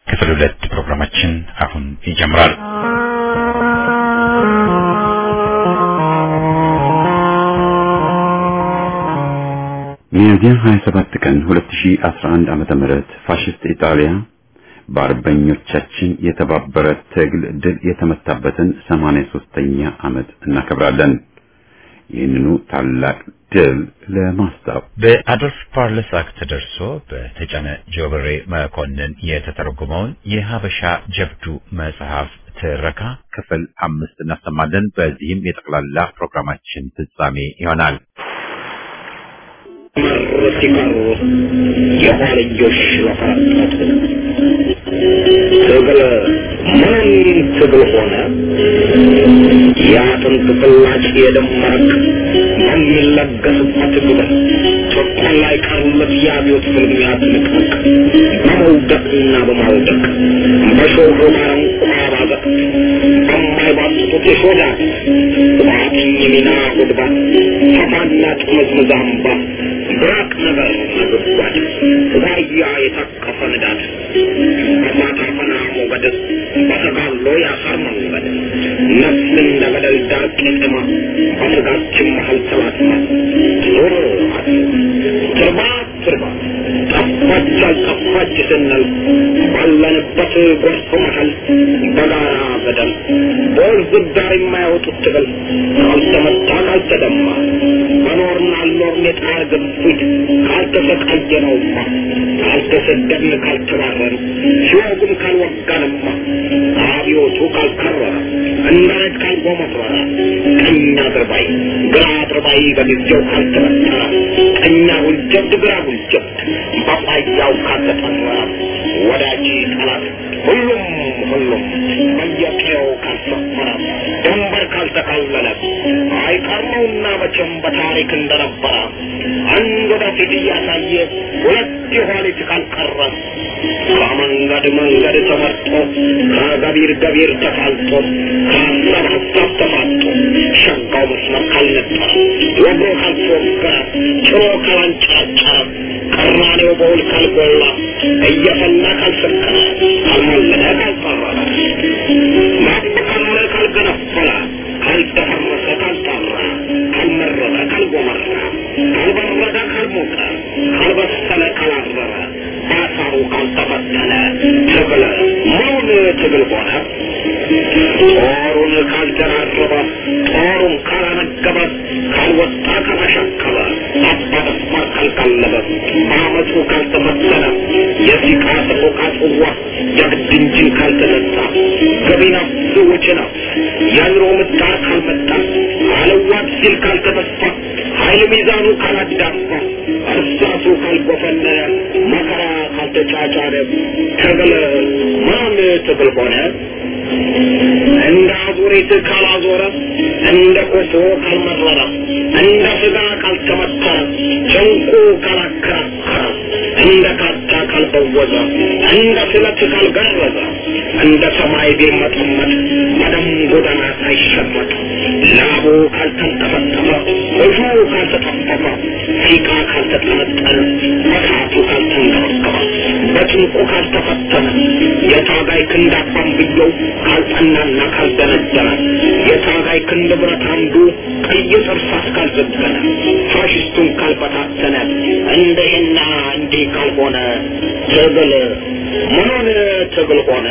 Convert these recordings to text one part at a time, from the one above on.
ክፍል 2 ፕሮግራማችን አሁን ይጀምራል። ሚያዝያ 27 ቀን 2011 ዓመተ ምህረት ፋሺስት ኢጣሊያ በአርበኞቻችን የተባበረ ትግል ድል የተመታበትን 83ኛ ዓመት እናከብራለን። ይህንኑ ታላቅ ድል ለማስታወስ በአዶልፍ ፓርለሳክ ተደርሶ በተጫነ ጆበሬ መኮንን የተተረጎመውን የሀበሻ ጀብዱ መጽሐፍ ትረካ ክፍል 5 እናሰማለን። በዚህም የጠቅላላ ፕሮግራማችን ፍጻሜ ይሆናል። ሲቀሩ የኋልዮሽ ለፈረጠት ትግል ምን ትግል ሆነ ያጥንት ፍላጭ የደመረቅ በሚለገስበት ግብር ጭቆን ላይ ቀሩለት የአብዮት ፍልሚያ ትንቅንቅ በመውደቅና በማውደቅ በሾህ ባረንቋ ባዘቅት በማይባጡት የሾዳ ዋጥኝ ሚና ጉድባ ሰፋና ጥመዝምዝ አምባ ብራቅ ነገር ነግቧል ዋያ የታቀፈ ንዳድ በማታፈና ሞገድ በተጋሎ ያሳር መንገድ ነፍስ እንደ ገደል ዳር ቄጠማ በስጋችን መሀል ተላትማ ዞር ትርባ ትርባ ጠፋች አልጠፋች ስንል ባለንበት ጎርፍ መሀል በጋራ ገደል በወንዝ ዳር የማያወጡት ትግል ካልተመታ ካልተደማ በኖርና አልኖርን የጣር ግፊት ካልተሰቃየነውማ ካልተሰደድን ካልተባረን ሲወጉን ካልወጋንማ አብዮቱ ካልከረረ እንዳይት ካልጎመረረ ቀኝ አድርባይ ግራ አድርባይ በጊዜው ካልተመጠረ ቀኛ ሁልጀብድ ግራ ሁልጀብድ በቋያው ካልተጠመረ ወዳጅ ጠላት ሁሉም በየቀየው ካልሰፈረ ድንበር ካልተካለለ አይቀርመውና መቼም በታሪክ እንደነበረ አንድ ወደፊት እያሳየ ሁለት የኋሊት ካልቀረ ከመንገድ መንገድ ተመርጦ ከገቢር ገቢር ተፋልጦ ከሀሳብ ሀሳብ ተፋጦ ሸጋው መስመር ካልነጠረ ወግሮ ካልተወገረ ጭሮ ካላንጨረጨረ ቀራኔው በውል ካልጎላ እየፈላ ካልሰከረ ካልማለደ ካልጠረረ ማጥቃለ ካልገነፈለ ካልተፈረሰ ካልጠራ ካልመረረ ካልጎመራ ካልበረደ ካልሞቀ ካልበሰለ ካላረረ ባሳሩ ካልተፈተነ ትግል ምን ትግል ሆነ ጦሩን ካልደራረበ ጦሩን ካላነገበ ካልወጣ ካላሸከበ አባደፋ ካልቀለበ በአመፁ ካልተፈተነ የሲቃ ሰቆቃ ጽዋ የግድ እንጂን ካልተነሳ ገቢ ነፍስ ውጭ ነፍስ የኑሮ ምጣር ካልመጣ አለዋት ሲል ካልተተፋ ኃይል ሚዛኑ ካላዳፋ እርሳሱ ካልጎፈነ መከራ ካልተጫጫረ ትግል ማን ትግል ሆነ እንደ አዙሪት ካላዞረ እንደ ኮሶ ካልመረረ እንደ ስጋ ካልተመተረ ጭንቁ ካላከራከረ እንደ ካታ ካልበወዘ እንደ ስለት ካልገረዘ እንደ ሰማይ ቢመጠመጥ በደም ጎዳና ሳይሸመጥ ላቡ ካልተንጠፈጠፈ እጁ ካልተጠፈፈ ሲቃ ካልተጠነጠነ መሳቱ ካልተንገበገበ በጭንቁ ካልተፈተነ የታጋይ ክንድ አባንብየው ካልጠናና ካልደነደነ የታጋይ ክንድ ብረት አንዱ ቀይ እርሳስ ካልዘገነ ፋሽስቱን ካልበታተነ እንደህና እንዲህ ካልሆነ ትግል ምኑን ትግል ሆነ?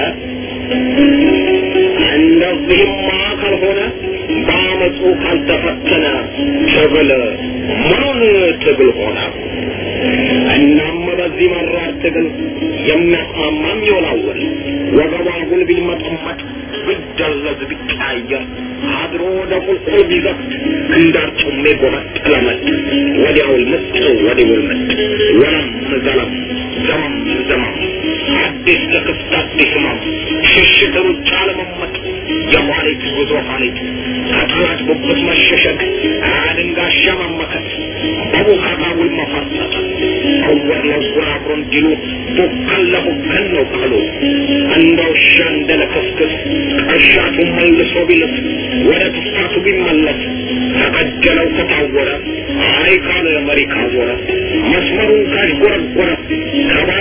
እንደዚህማ ካልሆነ በአመፁ ካልተፈተነ ትግል ምኑን ትግል ሆነ? እናም በዚህ መራር ትግል የሚያስማማም ይወላወል ወገቧ ጉልቢል መጠመጥ ቢደለዝ ቢቀያየር አድሮ ወደ ቁልቁል ቢዘፍት እንዳርጩሜ ጎበጥ ለመጥ ወዲያውል ምጥ ወዲውል ምጥ ወለም ዘለም ዘመም ዘመም አዲስ ለክፍት አዲስ ህመም ሽሽት ሩጫ ለመመጥ የኋሊት ጉዞ ኋሊት ከጠላት ጉብት መሸሸግ አድንጋሻ መመከት በቡካታ ውል መፈርጠጥ እውር ለውር አብሮ እንዲሉ ቡከን ለቡከን ነው ቀሉ እንደ ውሻ እንደ ለከስክስ ቀሻቱ መልሶ ቢልስ ወደ ትፋቱ ቢመለስ ተቀጀለው ከታወረ አይ ካለ መሪ ካዞረ መስመሩን ካሽጎረጎረ ከባላንጣ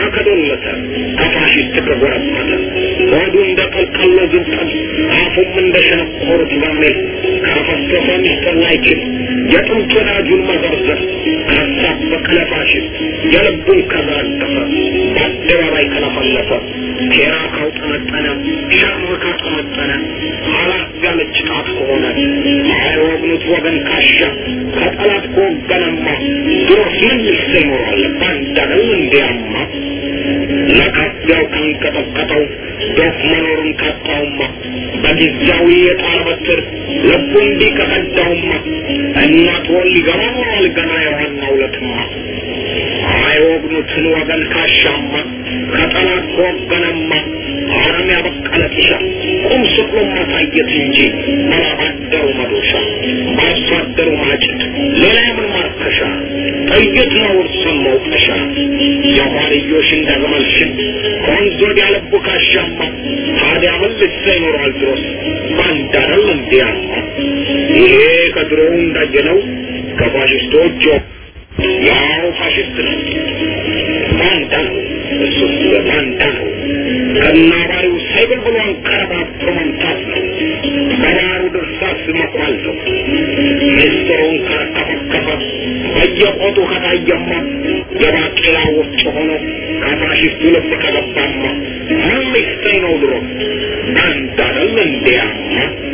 ከዶለተ ከፋሽስት ከጎረበተ ወዱ እንደ ቀልቀሎ ዝንጠል አፉም እንደ ሸነቆሩት በርሜል ካፈሰሰ ሚስጥር ላይችል የጥንት ወዳጁን መዘርዘር ካሳበቀ ለፋሽስት የልቡን ከዘረገፈ በአደባባይ ከለፈለፈ ሴራ ካውጠመጠነ ሸር ካጠመጠነ አላት ያለች ጣት ከሆነ አይወግኑት ወገን ካሻ ከጠላት ከወገነማ ድሮስ ምን ይኖራል ባንዳነው እንዲያማ ለካፊያው ካንቀጠቀጠው ዶፍ መኖሩን ካጣውማ በጊዜያዊ የጣር በትር ልቡ እንዲህ ከቀዳውማ እናት ወል ሊገባ ኖሯል ገና የዋናው ለትማ አይወግኑትን ወገን ካሻማ ከጠላት ከወገነማ አረም ያበቀለ ጢሻ ቁም ስቅሎ ማሳየት እንጂ ባላባደሩ መዶሻ ባሳደሩ ማጭድ ሌላ የምን ማርከሻ ጥይት ነው እርሱን መውቀሻ የኋልዮሽ እንደግመልሽን ከወንዝ ወዲያ ልቡ ካሻማ ታዲያ ምን ልሳ ይኖራል ድሮስ ባንዳነው እንዲያማ ይሄ ከድሮው እንዳየነው ከፋሽስቶች ያው ፋሽስት ነው ባንዳ ነው እሱስ ባንዳ ነው ከናባሪው ሳይብል ብሎ አንከረባብቶ መምታት ነው በባሩ ድርሳስ መቋል ነው ሚስጥሩን ካከፈከፈ በየቆጡ ከታየማ የባቄላ ወፍጮ ሆኖ ከፋሽስቱ ልብ ከገባማ ምን ሊሰኝ ነው ድሮ ባንዳ አይደል እንዲያማ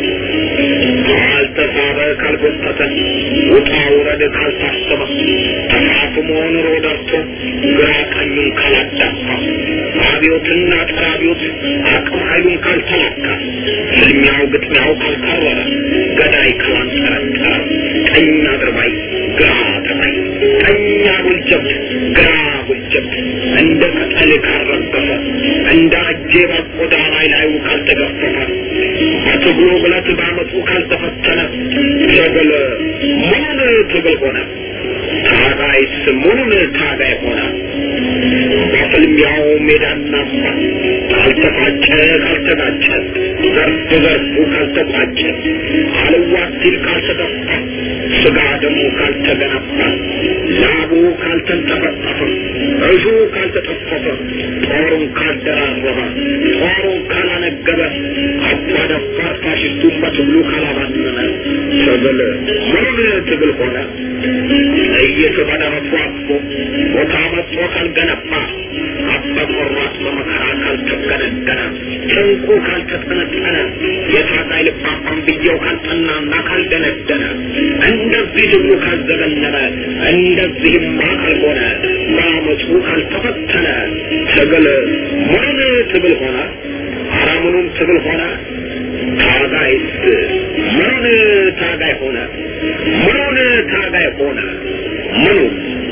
ካልተሳበ ካልጎተተ ውጣ ውረድ ካልታሰበ ተፋፍሞ ኑሮ ደርሶ ግራ ቀኙን ካላዳፋ አብዮትና ጠራቢዮት አቅም ኃይሉን ካልተላካ ፍልሚያው ግጥሚያው ካልከረረ ገዳይ ካላንጠረጠረ ቀኝ አድርባይ ግራ ተባይ ቀኝ አጉልጀብት ግራ አጉልጀብት እንደ ቅጠል ካልረገፈ እንደ አጄ በቆዳ ላዩ ካልተገፈፈ በትግሉ ብለት ባመፁ ካልተፈተነ ትግል ምኑን ትግል ሆነ ታጋይስ ምኑን ታጋይ ሆነ በፍልሚያው ሜዳና ካልተፋጨ ካልተጋጨ ዘርፍ ዘርፉ ካልተቋጨ አልዋት ሲል ካልተደፋ ስጋ ደሙ ካልተገነባ ላቡ ካልተንጠፈጠፈ እጁ ካልተጠፈፈ ጦሩን ካልደራረበ ጦሩን ካላነገበ አባደፋር ፋሽስቱን በትግሉ ካላባነነ ትግል ምኑን ትግል ሆነ እየተበደረቱ አጥፎ ቦታ መጥቶ ካልገነባ አበቆራት በመከራ ካልተገነደነ ጭንቁ ካልተጠነጠነ የታጋይ ልባባን ብየው ካልጠናና ካልደነደነ እንደዚህ ትግሉ ካልዘገነነ እንደዚህማ ካልሆነ በአመፁ ካልተፈተነ ትግል ምኑን ትግል ሆነ አራምኑን ትግል ሆነ ታጋይስ ምኑን ታጋይ ሆነ ምኑን ታጋይ ሆነ ምኑን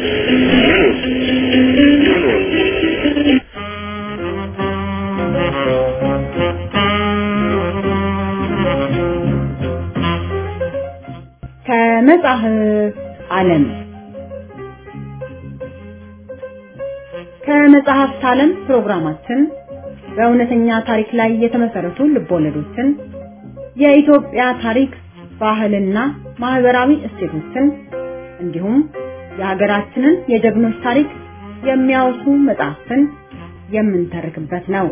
ከመጽሐፍ ዓለም ከመጽሐፍት ዓለም ፕሮግራማችን በእውነተኛ ታሪክ ላይ የተመሰረቱ ልቦለዶችን የኢትዮጵያ ታሪክ ባህልና ማህበራዊ እሴቶችን እንዲሁም የሀገራችንን የጀግኖች ታሪክ የሚያወሱ መጽሐፍትን የምንተርክበት ነው።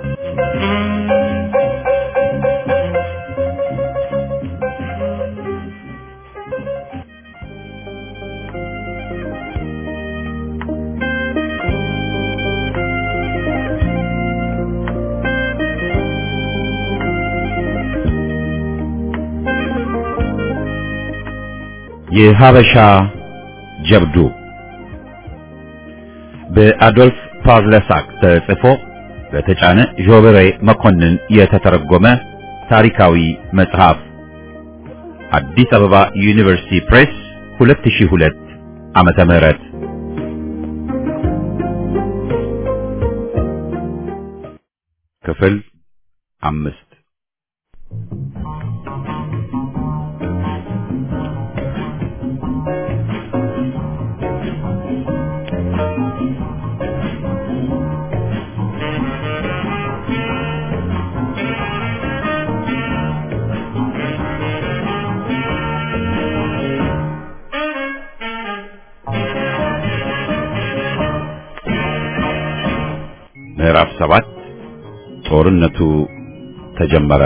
የሀበሻ ጀብዱ በአዶልፍ ፓርለሳክ ተጽፎ በተጫነ ጆበሬ መኮንን የተተረጎመ ታሪካዊ መጽሐፍ አዲስ አበባ ዩኒቨርሲቲ ፕሬስ 2002 ዓመተ ምህረት ክፍል 5 7 ጦርነቱ ተጀመረ።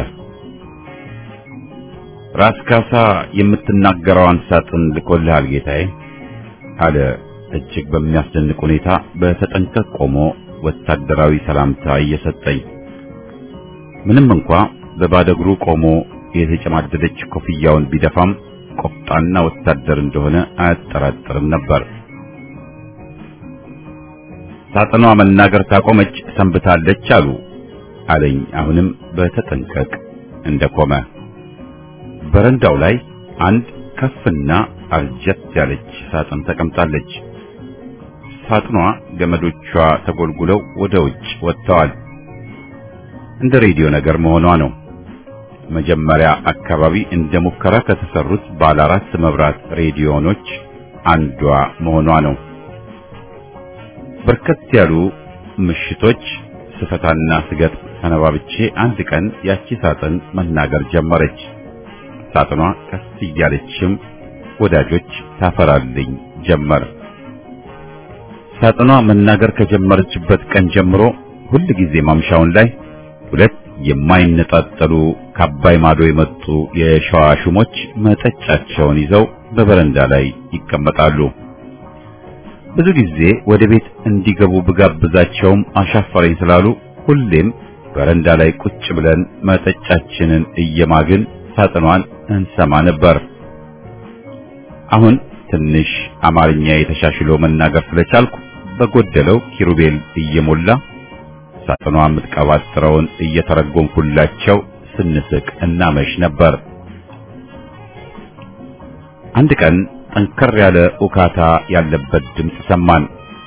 ራስ ካሳ የምትናገረውን ሳጥን ልኮልሃል ጌታዬ አለ እጅግ በሚያስደንቅ ሁኔታ በተጠንቀቅ ቆሞ ወታደራዊ ሰላምታ እየሰጠኝ። ምንም እንኳ በባዶ እግሩ ቆሞ የተጨማደደች ኮፍያውን ቢደፋም ቆፍጣና ወታደር እንደሆነ አያጠራጥርም ነበር። ሳጥኗ መናገር ካቆመች ሰንብታለች አለኝ አሁንም በተጠንቀቅ እንደቆመ። በረንዳው ላይ አንድ ከፍና አርጀት ያለች ሳጥን ተቀምጣለች። ሳጥኗ ገመዶቿ ተጎልጉለው ወደ ውጭ ወጥተዋል። እንደ ሬዲዮ ነገር መሆኗ ነው። መጀመሪያ አካባቢ እንደ ሙከራ ከተሰሩት ባለ 4 መብራት ሬዲዮኖች አንዷ መሆኗ ነው። በርከት ያሉ ምሽቶች ስፈታና ስገጥ ሰነባብቼ አንድ ቀን ያቺ ሳጥን መናገር ጀመረች። ሳጥኗ ቀስ እያለችም ወዳጆች ታፈራልኝ ጀመር። ሳጥኗ መናገር ከጀመረችበት ቀን ጀምሮ ሁል ጊዜ ማምሻውን ላይ 2 የማይነጣጠሉ ከአባይ ማዶ የመጡ የሸዋ ሹሞች መጠጫቸውን ይዘው በበረንዳ ላይ ይቀመጣሉ። ብዙ ጊዜ ወደ ቤት እንዲገቡ ብጋብዛቸውም አሻፈረኝ ስላሉ ሁሌም በረንዳ ላይ ቁጭ ብለን መጠጫችንን እየማግን ሳጥኗን እንሰማ ነበር። አሁን ትንሽ አማርኛ የተሻሽሎ መናገር ስለቻልኩ በጎደለው ኪሩቤል እየሞላ ሳጥኗ የምትቀባጥረውን እየተረጎምኩላቸው ስንስቅ እናመሽ ነበር። አንድ ቀን ጠንከር ያለ ኡካታ ያለበት ድምፅ ሰማን።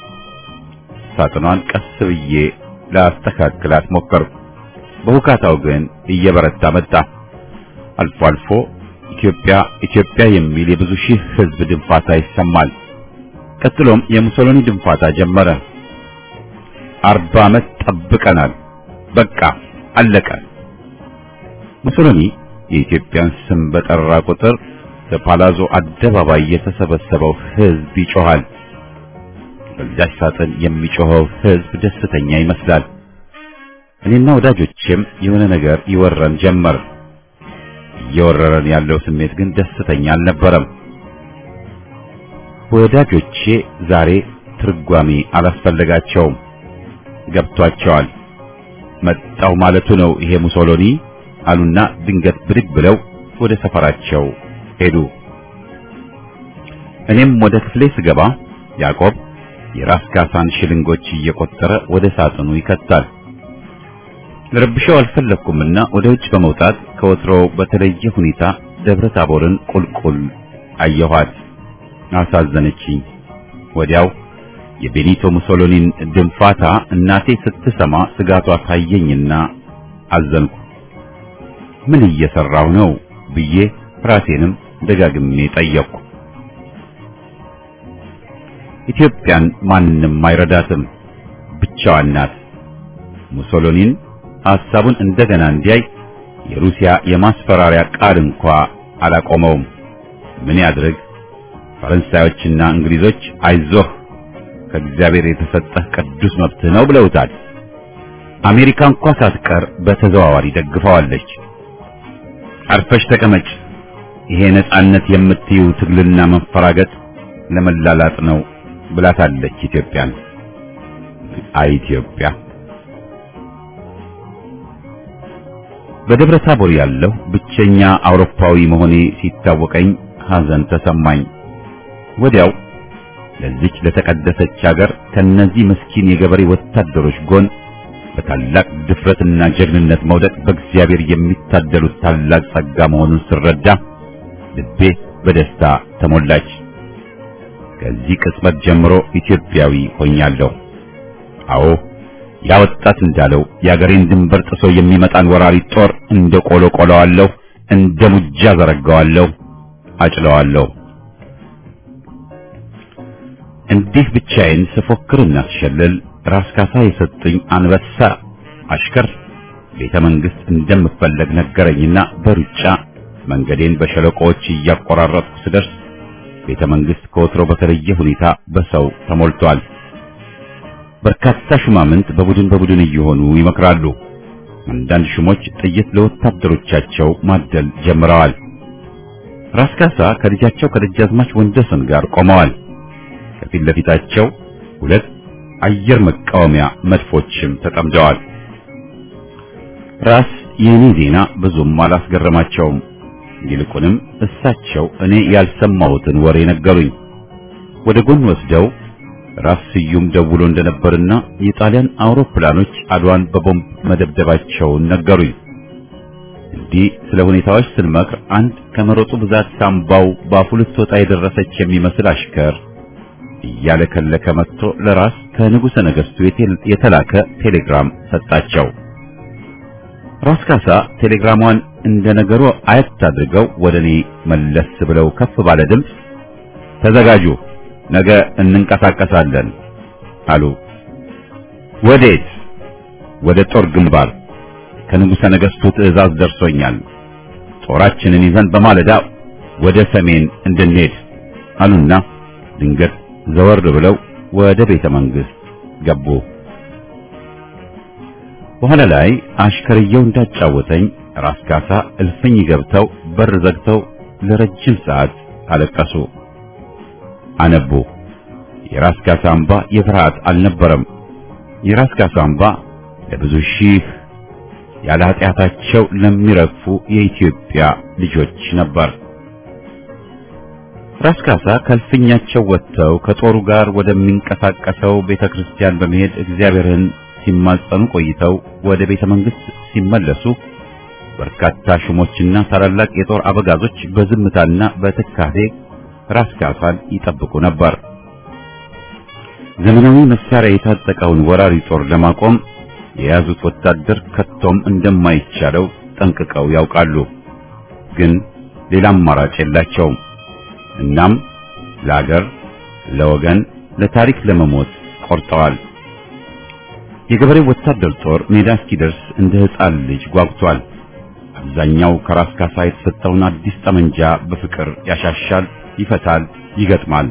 ሳጥኗን ቀስ ብዬ ላስተካክላት ሞከርኩ። በኡካታው ግን እየበረታ መጣ። አልፎ አልፎ ኢትዮጵያ የሚል የብዙ ሺህ ሕዝብ ድንፋታ ይሰማል። ቀጥሎም የሙሶሎኒ ድንፋታ ጀመረ። 40 ዓመት ጠብቀናል፣ በቃ አለቀ። ሙሶሎኒ የኢትዮጵያን ስም በጠራ ቁጥር በፓላዞ አደባባይ የተሰበሰበው ሕዝብ ይጮሃል። በዛች ሳጥን የሚጮኸው ሕዝብ ደስተኛ ይመስላል። እኔና ወዳጆቼም የሆነ ነገር ይወረን ጀመር። እየወረረን ያለው ስሜት ግን ደስተኛ አልነበረም። ወዳጆቼ ዛሬ ትርጓሜ አላስፈለጋቸውም፣ ገብቷቸዋል። መጣው ማለቱ ነው ይሄ ሙሶሎኒ አሉና ድንገት ብድግ ብለው ወደ ሰፈራቸው ሄዱ። እኔም ወደ ክፍሌ ስገባ ያዕቆብ የራስ ካሳን ሽልንጎች እየቆጠረ ወደ ሳጥኑ ይከታል። ለረብሻው አልፈለኩምና ወደ ውጭ በመውጣት ከወትሮው በተለየ ሁኔታ ደብረ ታቦርን ቁልቁል አየኋት። አሳዘነችኝ። ወዲያው የቤኒቶ ሙሶሎኒን ድንፋታ እናቴ ስትሰማ ስጋቷ ታየኝና አዘንኩ። ምን እየሰራው ነው ብዬ ራሴንም ደጋግሜ ጠየቅኩ። ኢትዮጵያን ማንንም አይረዳትም፣ ብቻዋን ናት። ሙሶሎኒን ሐሳቡን እንደገና እንዲያይ የሩሲያ የማስፈራሪያ ቃል እንኳ አላቆመውም። ምን ያድርግ? ፈረንሳዮችና እንግሊዞች አይዞህ ከእግዚአብሔር የተሰጠህ ቅዱስ መብትህ ነው ብለውታል። አሜሪካ እንኳ ሳትቀር በተዘዋዋሪ ደግፈዋለች። አርፈሽ ተቀመጭ፣ ይሄ ነጻነት የምትዩ ትግልና መንፈራገጥ ለመላላጥ ነው ብላታለች ኢትዮጵያን። አይ ኢትዮጵያ! በደብረ ታቦር ያለው ብቸኛ አውሮፓዊ መሆኔ ሲታወቀኝ ሐዘን ተሰማኝ። ወዲያው ለዚች ለተቀደሰች ሀገር ከነዚህ ምስኪን የገበሬ ወታደሮች ጎን በታላቅ ድፍረትና ጀግንነት መውደቅ በእግዚአብሔር የሚታደሉት ታላቅ ጸጋ መሆኑን ስረዳ ልቤ በደስታ ተሞላች። ከዚህ ቅጽበት ጀምሮ ኢትዮጵያዊ ሆኛለሁ። አዎ ያ ወጣት እንዳለው የአገሬን ድንበር ጥሶ የሚመጣን ወራሪ ጦር እንደ ቆሎ ቆለዋለሁ፣ እንደ ሙጃ ዘረጋዋለሁ፣ አጭለዋለሁ። እንዲህ ብቻዬን ስፎክርና ስሸልል ራስ ካሳ የሰጡኝ አንበሳ አሽከር ቤተ መንግስት እንደምፈለግ ነገረኝና በሩጫ መንገዴን በሸለቆዎች እያቆራረጥኩ ስደርስ ቤተ መንግስት ከወትሮ በተለየ ሁኔታ በሰው ተሞልቷል። በርካታ ሹማምንት በቡድን እየሆኑ ይመክራሉ። አንዳንድ ሹሞች ጥይት ለወታደሮቻቸው ማደል ጀምረዋል። ራስ ካሳ ከልጃቸው ከደጃዝማች ወንደሰን ጋር ቆመዋል። ከፊት ለፊታቸው ሁለት አየር መቃወሚያ መድፎችም ተጠምደዋል። ራስ የኔ ዜና ብዙም አላስገረማቸውም። ይልቁንም እሳቸው እኔ ያልሰማሁትን ወሬ ነገሩኝ። ወደ ጎን ወስደው ራስ ስዩም ደውሎ እንደነበርና የጣሊያን አውሮፕላኖች አድዋን በቦምብ መደብደባቸውን ነገሩኝ። እንዲህ ስለ ሁኔታዎች ስንመክር አንድ ከመሮጡ ብዛት ሳምባው ባፉ ልትወጣ የደረሰች የሚመስል አሽከር እያለከለከ መጥቶ ለራስ ከንጉሠ ነገሥቱ የተላከ ቴሌግራም ሰጣቸው። ራስ ካሳ ቴሌግራሟን እንደነገሩ አየት አድርገው ወደኔ መለስ ብለው ከፍ ባለ ድምፅ ተዘጋጁ፣ ነገ እንንቀሳቀሳለን አሉ። ወዴት? ወደ ጦር ግንባር። ከንጉሠ ነገሥቱ ትዕዛዝ ደርሶኛል። ጦራችንን ይዘን በማለዳ ወደ ሰሜን እንድንሄድ አሉና ድንገት ዘወር ብለው ወደ ቤተ መንግሥት ገቡ። በኋላ ላይ አሽከርየው እንዳጫወተኝ ራስ ካሳ እልፍኝ ገብተው በር ዘግተው ለረጅም ሰዓት አለቀሱ፣ አነቡ። የራስ ካሳ እንባ የፍርሃት አልነበረም። የራስ ካሳ እንባ ለብዙ ሺህ ያለ ኃጢአታቸው ለሚረግፉ የኢትዮጵያ ልጆች ነበር። ራስ ካሳ ከልፍኛቸው ወጥተው ከጦሩ ጋር ወደሚንቀሳቀሰው ቤተክርስቲያን በመሄድ እግዚአብሔርን ሲማጸኑ ቆይተው ወደ ቤተ መንግሥት ሲመለሱ በርካታ ሹሞችና ታላላቅ የጦር አበጋዞች በዝምታና በትካዜ ራስ ካሳን ይጠብቁ ነበር። ዘመናዊ መሳሪያ የታጠቀውን ወራሪ ጦር ለማቆም የያዙት ወታደር ከቶም እንደማይቻለው ጠንቅቀው ያውቃሉ። ግን ሌላ አማራጭ የላቸውም። እናም ለአገር፣ ለወገን፣ ለታሪክ ለመሞት ቆርጠዋል። የገበሬው ወታደር ጦር ሜዳ እስኪደርስ እንደ ሕፃን ልጅ ጓጉቷል። አብዛኛው ከራስ ካሳ የተሰጠውን አዲስ ጠመንጃ በፍቅር ያሻሻል፣ ይፈታል፣ ይገጥማል።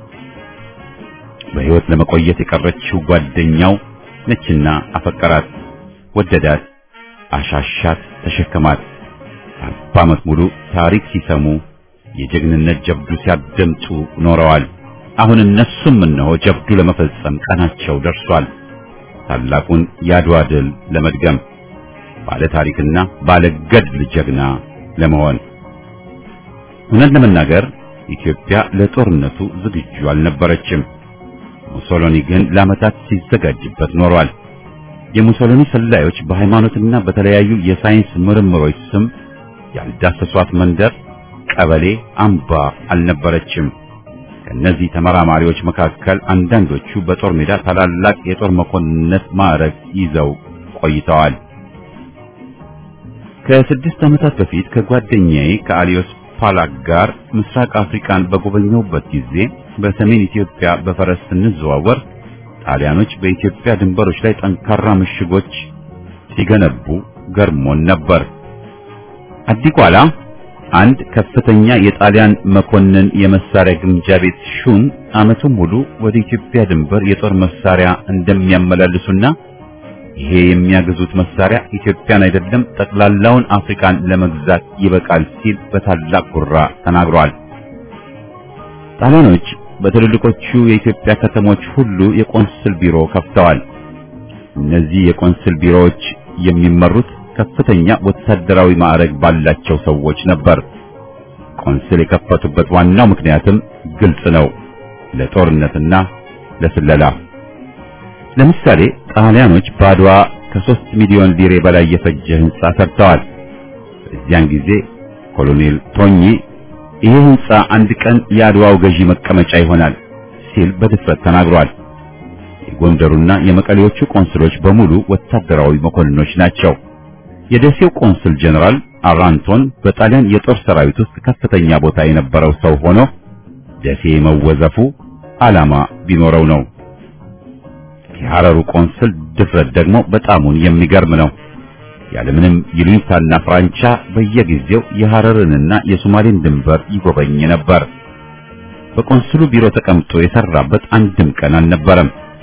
በሕይወት ለመቆየት የቀረችው ጓደኛው ነችና አፈቀራት፣ ወደዳት፣ አሻሻት፣ ተሸከማት። 40 ዓመት ሙሉ ታሪክ ሲሰሙ የጀግንነት ጀብዱ ሲያደምጡ ኖረዋል። አሁን እነሱም እነሆ ጀብዱ ለመፈጸም ቀናቸው ደርሷል። ታላቁን የአድዋ ድል ለመድገም ባለ ታሪክና ባለ ገድል ጀግና ለመሆን። እውነት ለመናገር ኢትዮጵያ ለጦርነቱ ዝግጁ አልነበረችም። ሙሶሎኒ ግን ለዓመታት ሲዘጋጅበት ኖሯል። የሙሶሎኒ ሰላዮች በሃይማኖትና በተለያዩ የሳይንስ ምርምሮች ስም ያልዳሰሷት መንደር፣ ቀበሌ፣ አምባ አልነበረችም። ከነዚህ ተመራማሪዎች መካከል አንዳንዶቹ በጦር ሜዳ ታላላቅ የጦር መኮንነት ማዕረግ ይዘው ቆይተዋል። ከ6 ዓመታት በፊት ከጓደኛዬ ከአሊዮስ ፓላክ ጋር ምስራቅ አፍሪካን በጎበኘሁበት ጊዜ በሰሜን ኢትዮጵያ በፈረስ ስንዘዋወር ጣሊያኖች በኢትዮጵያ ድንበሮች ላይ ጠንካራ ምሽጎች ሲገነቡ ገርሞን ነበር። አዲቋላ አንድ ከፍተኛ የጣሊያን መኮንን የመሳሪያ ግምጃ ቤት ሹም ዓመቱን ሙሉ ወደ ኢትዮጵያ ድንበር የጦር መሳሪያ እንደሚያመላልሱና ይሄ የሚያገዙት መሳሪያ ኢትዮጵያን አይደለም ጠቅላላውን አፍሪካን ለመግዛት ይበቃል ሲል በታላቅ ጉራ ተናግሯል። ጣሊያኖች በትልልቆቹ የኢትዮጵያ ከተሞች ሁሉ የቆንስል ቢሮ ከፍተዋል። እነዚህ የቆንስል ቢሮዎች የሚመሩት ከፍተኛ ወታደራዊ ማዕረግ ባላቸው ሰዎች ነበር። ቆንስል የከፈቱበት ዋናው ምክንያትም ግልጽ ነው፣ ለጦርነትና ለስለላ። ለምሳሌ ጣሊያኖች በአድዋ ከ3 ሚሊዮን ሊሬ በላይ የፈጀ ህንጻ ሰርተዋል። በዚያን ጊዜ ኮሎኔል ቶኚ ይህ ህንጻ አንድ ቀን የአድዋው ገዢ መቀመጫ ይሆናል ሲል በድፍረት ተናግሯል። የጎንደሩና የመቀሌዎቹ ቆንስሎች በሙሉ ወታደራዊ መኮንኖች ናቸው። የደሴው ቆንስል ጀነራል አራንቶን በጣሊያን የጦር ሰራዊት ውስጥ ከፍተኛ ቦታ የነበረው ሰው ሆኖ ደሴ መወዘፉ ዓላማ ቢኖረው ነው። የሐረሩ ቆንስል ድፍረት ደግሞ በጣሙን የሚገርም ነው። ያለምንም ይሉኝታና ፍራንቻ በየጊዜው የሐረርንና የሶማሌን ድንበር ይጎበኝ ነበር። በቆንስሉ ቢሮ ተቀምጦ የሰራበት አንድም ቀን አልነበረም።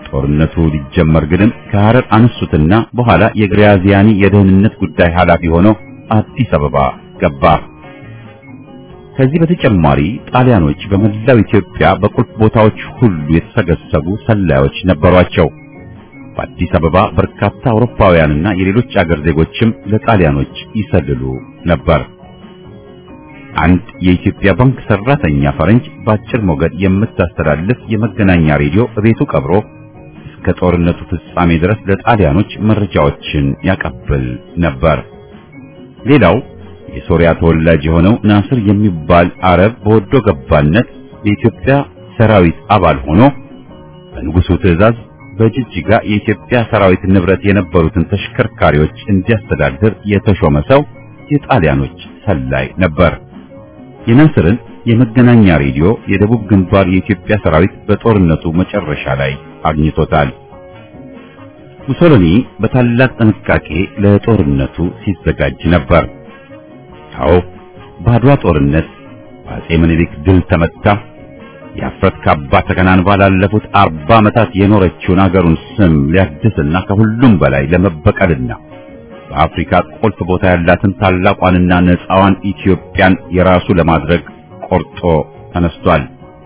ጦርነቱ ሊጀመር ግንም ከሐረር አነሱትና በኋላ የግራዚያኒ የደህንነት ጉዳይ ኃላፊ ሆኖ አዲስ አበባ ገባ። ከዚህ በተጨማሪ ጣሊያኖች በመላው ኢትዮጵያ በቁልፍ ቦታዎች ሁሉ የተሰገሰጉ ሰላዮች ነበሯቸው። በአዲስ አበባ በርካታ አውሮፓውያንና የሌሎች አገር ዜጎችም ለጣሊያኖች ይሰልሉ ነበር። አንድ የኢትዮጵያ ባንክ ሰራተኛ ፈረንጅ በአጭር ሞገድ የምታስተላልፍ የመገናኛ ሬዲዮ ቤቱ ቀብሮ እስከ ጦርነቱ ፍጻሜ ድረስ ለጣሊያኖች መረጃዎችን ያቀብል ነበር። ሌላው የሶሪያ ተወላጅ የሆነው ናስር የሚባል አረብ በወዶ ገባነት የኢትዮጵያ ሰራዊት አባል ሆኖ በንጉሱ ትዕዛዝ በጅጅጋ የኢትዮጵያ ሰራዊት ንብረት የነበሩትን ተሽከርካሪዎች እንዲያስተዳድር የተሾመ ሰው የጣሊያኖች ሰላይ ነበር። የናስርን የመገናኛ ሬዲዮ የደቡብ ግንባር የኢትዮጵያ ሰራዊት በጦርነቱ መጨረሻ ላይ አግኝቶታል። ሙሶሎኒ በታላቅ ጥንቃቄ ለጦርነቱ ሲዘጋጅ ነበር። አዎ በአድዋ ጦርነት በአፄ ምኒልክ ድል ተመታ። የአፍረት ካባ ተከናንባ ላለፉት 40 ዓመታት የኖረችውን አገሩን ስም ሊያድስና ከሁሉም በላይ ለመበቀልና በአፍሪካ ቁልፍ ቦታ ያላትን ታላቋንና ነፃዋን ኢትዮጵያን የራሱ ለማድረግ ቆርጦ ተነስቷል።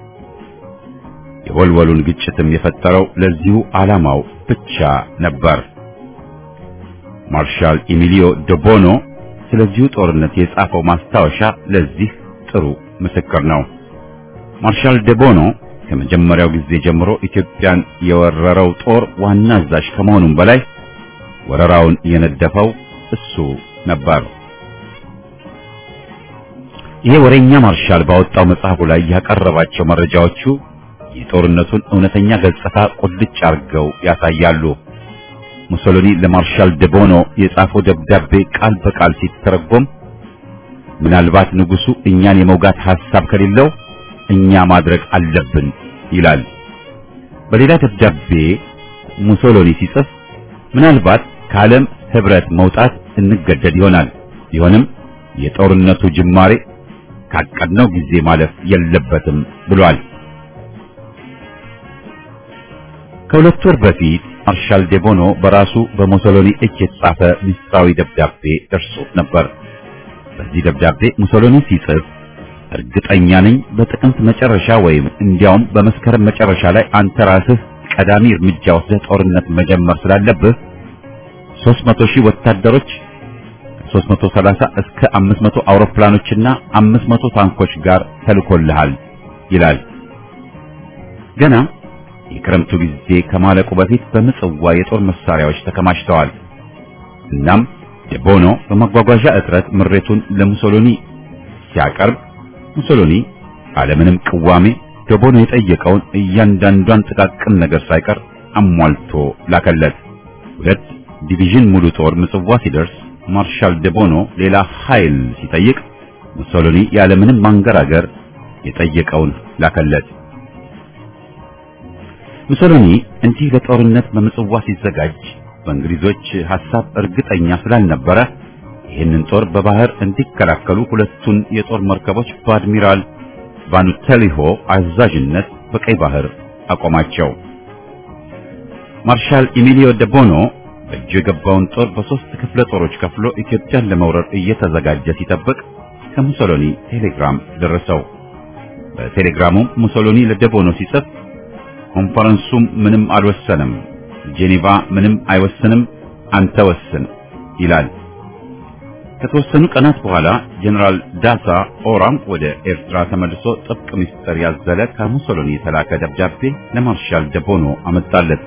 የወልወሉን ግጭትም የፈጠረው ለዚሁ ዓላማው ብቻ ነበር። ማርሻል ኢሚሊዮ ደቦኖ ስለዚሁ ጦርነት የጻፈው ማስታወሻ ለዚህ ጥሩ ምስክር ነው። ማርሻል ደቦኖ ከመጀመሪያው ጊዜ ጀምሮ ኢትዮጵያን የወረረው ጦር ዋና አዛዥ ከመሆኑም በላይ ወረራውን የነደፈው እሱ ነበር። ይሄ ወሬኛ ማርሻል ባወጣው መጽሐፉ ላይ ያቀረባቸው መረጃዎቹ የጦርነቱን እውነተኛ ገጽታ ቁልጭ አርገው ያሳያሉ። ሙሶሎኒ ለማርሻል ደቦኖ የጻፈው ደብዳቤ ቃል በቃል ሲተረጎም ምናልባት ንጉሱ እኛን የመውጋት ሐሳብ ከሌለው እኛ ማድረግ አለብን ይላል። በሌላ ደብዳቤ ሙሶሎኒ ሲጽፍ ምናልባት ከዓለም ህብረት መውጣት እንገደድ ይሆናል፣ ቢሆንም የጦርነቱ ጅማሬ ካቀድነው ጊዜ ማለፍ የለበትም ብሏል። ከሁለት ወር በፊት ማርሻል ደቦኖ በራሱ በሙሶሎኒ እጅ የተጻፈ ምስጢራዊ ደብዳቤ ደርሶት ነበር። በዚህ ደብዳቤ ሙሶሎኒ ሲጽፍ እርግጠኛ ነኝ በጥቅምት መጨረሻ ወይም እንዲያውም በመስከረም መጨረሻ ላይ አንተ ራስህ ቀዳሚ እርምጃ ወስደህ ጦርነት መጀመር ስላለብህ 300,000 ወታደሮች ከ330 እስከ 500 አውሮፕላኖችና 500 ታንኮች ጋር ተልኮልሃል ይላል። ገና የክረምቱ ጊዜ ከማለቁ በፊት በምጽዋ የጦር መሳሪያዎች ተከማችተዋል። እናም ደቦኖ በመጓጓዣ እጥረት ምሬቱን ለሙሶሎኒ ሲያቀርብ ሙሶሎኒ አለምንም ቅዋሜ ደቦኖ የጠየቀውን እያንዳንዷን ጥቃቅን ነገር ሳይቀር አሟልቶ ላከለት። 2 ዲቪዥን ሙሉ ጦር ምጽዋ ሲደርስ ማርሻል ደቦኖ ሌላ ኃይል ሲጠይቅ ሙሶሎኒ ያለምንም ማንገራገር የጠየቀውን ላከለት። ሙሶሎኒ እንዲህ ለጦርነት በምጽዋ ሲዘጋጅ በእንግሊዞች ሐሳብ እርግጠኛ ስላልነበረ ይህንን ጦር በባህር እንዲከላከሉ ሁለቱን የጦር መርከቦች በአድሚራል ቫኑቴሊሆ አዛዥነት በቀይ ባህር አቆማቸው። ማርሻል ኢሚሊዮ ደቦኖ በእጁ የገባውን ጦር በ3 ክፍለ ጦሮች ከፍሎ ኢትዮጵያን ለመውረር እየተዘጋጀ ሲጠብቅ ከሙሶሎኒ ቴሌግራም ደረሰው። በቴሌግራሙም ሙሶሎኒ ለደቦኖ ሲጽፍ ኮንፈረንሱም ምንም አልወሰንም፣ ጄኔቫ ምንም አይወስንም፣ አንተ ወስን ይላል። ከተወሰኑ ቀናት በኋላ ጀነራል ዳሳ ኦራም ወደ ኤርትራ ተመልሶ ጥብቅ ምስጢር ያዘለ ከሙሶሎኒ የተላከ ደብዳቤ ለማርሻል ደቦኖ አመጣለት።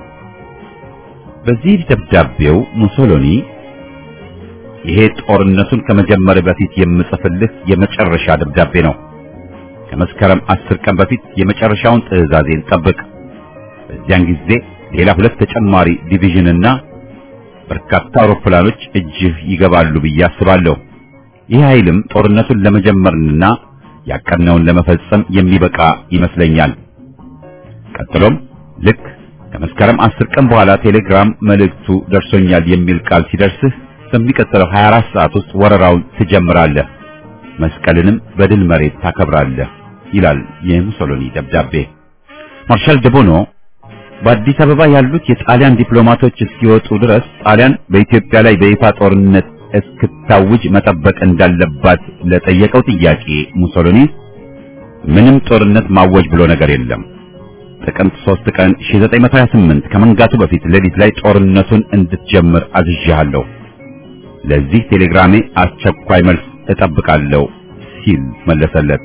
በዚህ ደብዳቤው ሙሶሎኒ ይሄ ጦርነቱን ከመጀመር በፊት የምጽፍልህ የመጨረሻ ደብዳቤ ነው። ከመስከረም 10 ቀን በፊት የመጨረሻውን ትዕዛዜን ጠብቅ። በዚያን ጊዜ ሌላ 2 ተጨማሪ ዲቪዥንና በርካታ አውሮፕላኖች እጅህ ይገባሉ ብዬ አስባለሁ። ይህ ኃይልም ጦርነቱን ለመጀመርና ያቀድነውን ለመፈጸም የሚበቃ ይመስለኛል። ቀጥሎም ልክ ከመስከረም 10 ቀን በኋላ ቴሌግራም መልእክቱ ደርሶኛል የሚል ቃል ሲደርስህ በሚቀጥለው 24 ሰዓት ውስጥ ወረራውን ትጀምራለህ፣ መስቀልንም በድል መሬት ታከብራለህ ይላል የሙሶሎኒ ደብዳቤ። ማርሻል ደቦኖ በአዲስ አበባ ያሉት የጣሊያን ዲፕሎማቶች እስኪወጡ ድረስ ጣሊያን በኢትዮጵያ ላይ በይፋ ጦርነት እስክታውጅ መጠበቅ እንዳለባት ለጠየቀው ጥያቄ ሙሶሎኒ ምንም ጦርነት ማወጅ ብሎ ነገር የለም፣ ጥቅምት 3 ቀን 1928 ከመንጋቱ በፊት ሌሊት ላይ ጦርነቱን እንድትጀምር አዝዣለሁ፣ ለዚህ ቴሌግራሜ አስቸኳይ መልስ እጠብቃለሁ ሲል መለሰለት።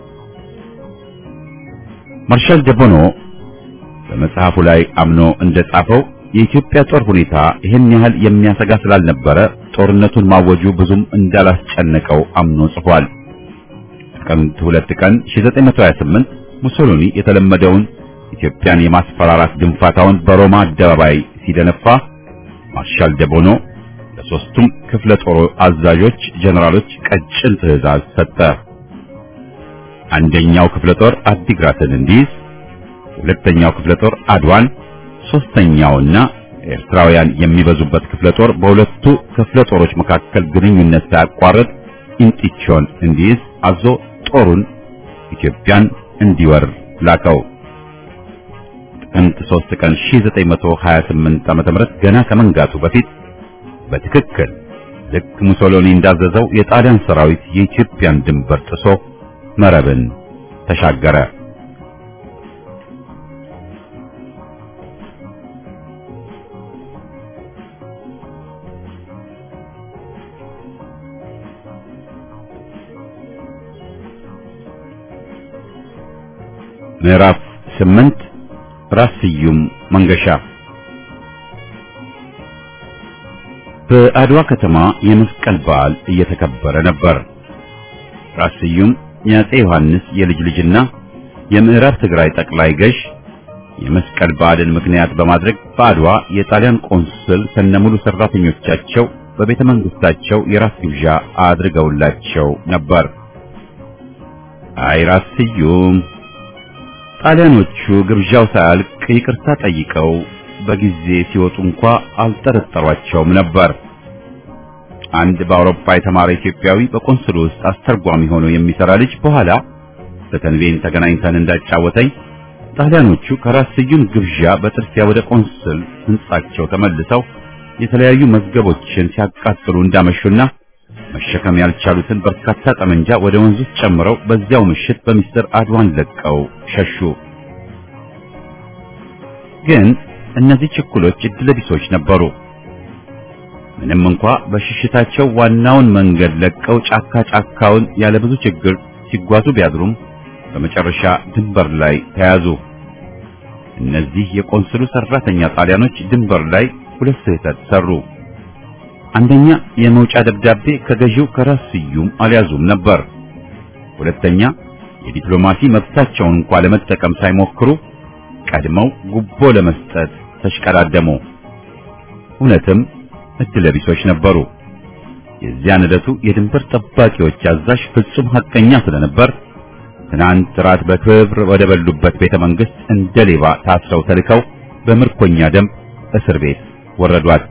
ማርሻል ደቦኖ በመጽሐፉ ላይ አምኖ እንደጻፈው የኢትዮጵያ ጦር ሁኔታ ይህን ያህል የሚያሰጋ ስላልነበረ ጦርነቱን ማወጁ ብዙም እንዳላስጨነቀው አምኖ ጽፏል። ጥቅምት 2 ቀን 1928 ሙሶሎኒ የተለመደውን ኢትዮጵያን የማስፈራራት ድንፋታውን በሮማ አደባባይ ሲደነፋ ማርሻል ደቦኖ ለሶስቱም ክፍለ ጦር አዛዦች ጀነራሎች ቀጭን ትዕዛዝ ሰጠ። አንደኛው ክፍለ ጦር አዲግራትን እንዲይዝ፣ ሁለተኛው ክፍለ ጦር አድዋን፣ ሶስተኛውና ኤርትራውያን የሚበዙበት ክፍለ ጦር በሁለቱ ክፍለ ጦሮች መካከል ግንኙነት ሳያቋርጥ ኢንጢቾን እንዲይዝ አዞ ጦሩን ኢትዮጵያን እንዲወር ላከው። ጥቅምት 3 ቀን 1928 ዓ.ም ገና ከመንጋቱ በፊት በትክክል ልክ ሙሶሎኒ እንዳዘዘው የጣሊያን ሰራዊት የኢትዮጵያን ድንበር ጥሶ መረብን ተሻገረ። ምዕራፍ 8 ራስ ስዩም መንገሻ። በአድዋ ከተማ የመስቀል በዓል እየተከበረ ነበር። ራስ ስዩም የአፄ ዮሐንስ የልጅ ልጅና የምዕራብ ትግራይ ጠቅላይ ገዥ የመስቀል በዓልን ምክንያት በማድረግ በአድዋ የጣሊያን ቆንስል ከነሙሉ ሰራተኞቻቸው በቤተ መንግስታቸው የራት ግብዣ አድርገውላቸው ነበር። አይ ራስ ስዩም ጣሊያኖቹ ግብዣው ሳያልቅ ይቅርታ ጠይቀው በጊዜ ሲወጡ እንኳ አልጠረጠሯቸውም ነበር። አንድ በአውሮፓ የተማረ ኢትዮጵያዊ በቆንስሉ ውስጥ አስተርጓሚ ሆኖ የሚሰራ ልጅ በኋላ በተንቤን ተገናኝተን እንዳጫወተኝ ጣሊያኖቹ ከራስ ስዩም ግብዣ በጥርፊያ ወደ ቆንስል ህንጻቸው ተመልሰው የተለያዩ መዝገቦችን ሲያቃጥሉ እንዳመሹና መሸከም ያልቻሉትን በርካታ ጠመንጃ ወደ ወንዝ ውስጥ ጨምረው በዚያው ምሽት በሚስጥር አድዋን ለቀው ሸሹ። ግን እነዚህ ችኩሎች እድለቢሶች ነበሩ። ምንም እንኳ በሽሽታቸው ዋናውን መንገድ ለቀው ጫካውን ያለ ብዙ ችግር ሲጓዙ ቢያድሩም በመጨረሻ ድንበር ላይ ተያዙ። እነዚህ የቆንስሉ ሰራተኛ ጣሊያኖች ድንበር ላይ ሁለት ስህተት ሰሩ። አንደኛ የመውጫ ደብዳቤ ከገዢው ከራስ ስዩም አልያዙም ነበር። ሁለተኛ የዲፕሎማሲ መብታቸውን እንኳን ለመጠቀም ሳይሞክሩ ቀድመው ጉቦ ለመስጠት ተሽቀዳደሙ። እውነትም እድለቢሶች ነበሩ። የዚያን ዕለቱ የድንበር ጠባቂዎች አዛዥ ፍጹም ሐቀኛ ስለነበር ትናንት ራት በክብር ወደ በሉበት ቤተ መንግስት እንደ ሌባ ታስረው ተልከው በምርኮኛ ደም እስር ቤት ወረዷት።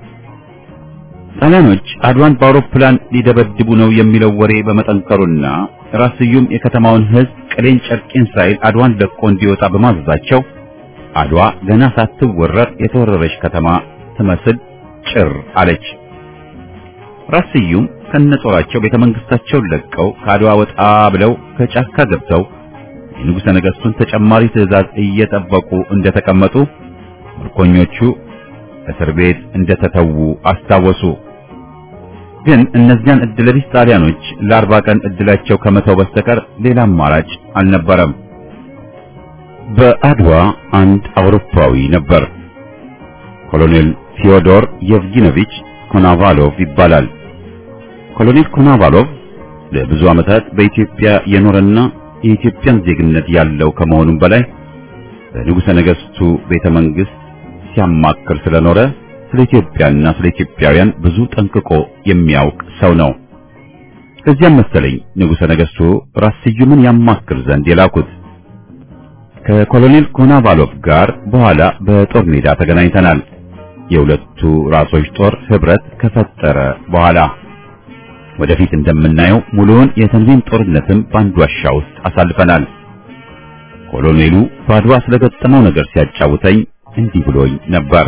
ጣሊያኖች አድዋን በአውሮፕላን ሊደበድቡ ነው የሚለው ወሬ በመጠንከሩና ራስ ስዩም የከተማውን ሕዝብ ቅሌን ጨርቄን ሳይል አድዋን ለቆ እንዲወጣ በማዘዛቸው አድዋ ገና ሳትወረር የተወረረች ከተማ ትመስል ጭር አለች። ራስ ስዩም ከነጦራቸው ቤተ መንግስታቸውን ለቀው ከአድዋ ወጣ ብለው ከጫካ ገብተው የንጉሠ ነገሥቱን ተጨማሪ ትዕዛዝ እየጠበቁ እንደተቀመጡ ምርኮኞቹ እስር ቤት እንደተተዉ አስታወሱ። ግን እነዚያን እድለቢስ ጣሊያኖች ለ40 ቀን እድላቸው ከመተው በስተቀር ሌላ አማራጭ አልነበረም። በአድዋ አንድ አውሮፓዊ ነበር። ኮሎኔል ፊዮዶር የቭጊኖቪች ኮናቫሎቭ ይባላል። ኮሎኔል ኮናቫሎቭ ለብዙ ዓመታት በኢትዮጵያ የኖረና የኢትዮጵያን ዜግነት ያለው ከመሆኑም በላይ በንጉሠ ነገሥቱ ቤተ መንግስት ሲያማክር ስለኖረ ስለ ኢትዮጵያና ስለ ኢትዮጵያውያን ብዙ ጠንቅቆ የሚያውቅ ሰው ነው። ከዚያም መሰለኝ ንጉሠ ነገሥቱ ራስ ስዩምን ያማክር ዘንድ የላኩት። ከኮሎኔል ኮናቫሎቭ ጋር በኋላ በጦር ሜዳ ተገናኝተናል። የሁለቱ ራሶች ጦር ህብረት ከፈጠረ በኋላ ወደፊት እንደምናየው ሙሉውን የተንቤን ጦርነትም በአንድ ዋሻ ውስጥ አሳልፈናል። ኮሎኔሉ በአድዋ ስለገጠመው ነገር ሲያጫውተኝ እንዲህ ብሎኝ ነበር።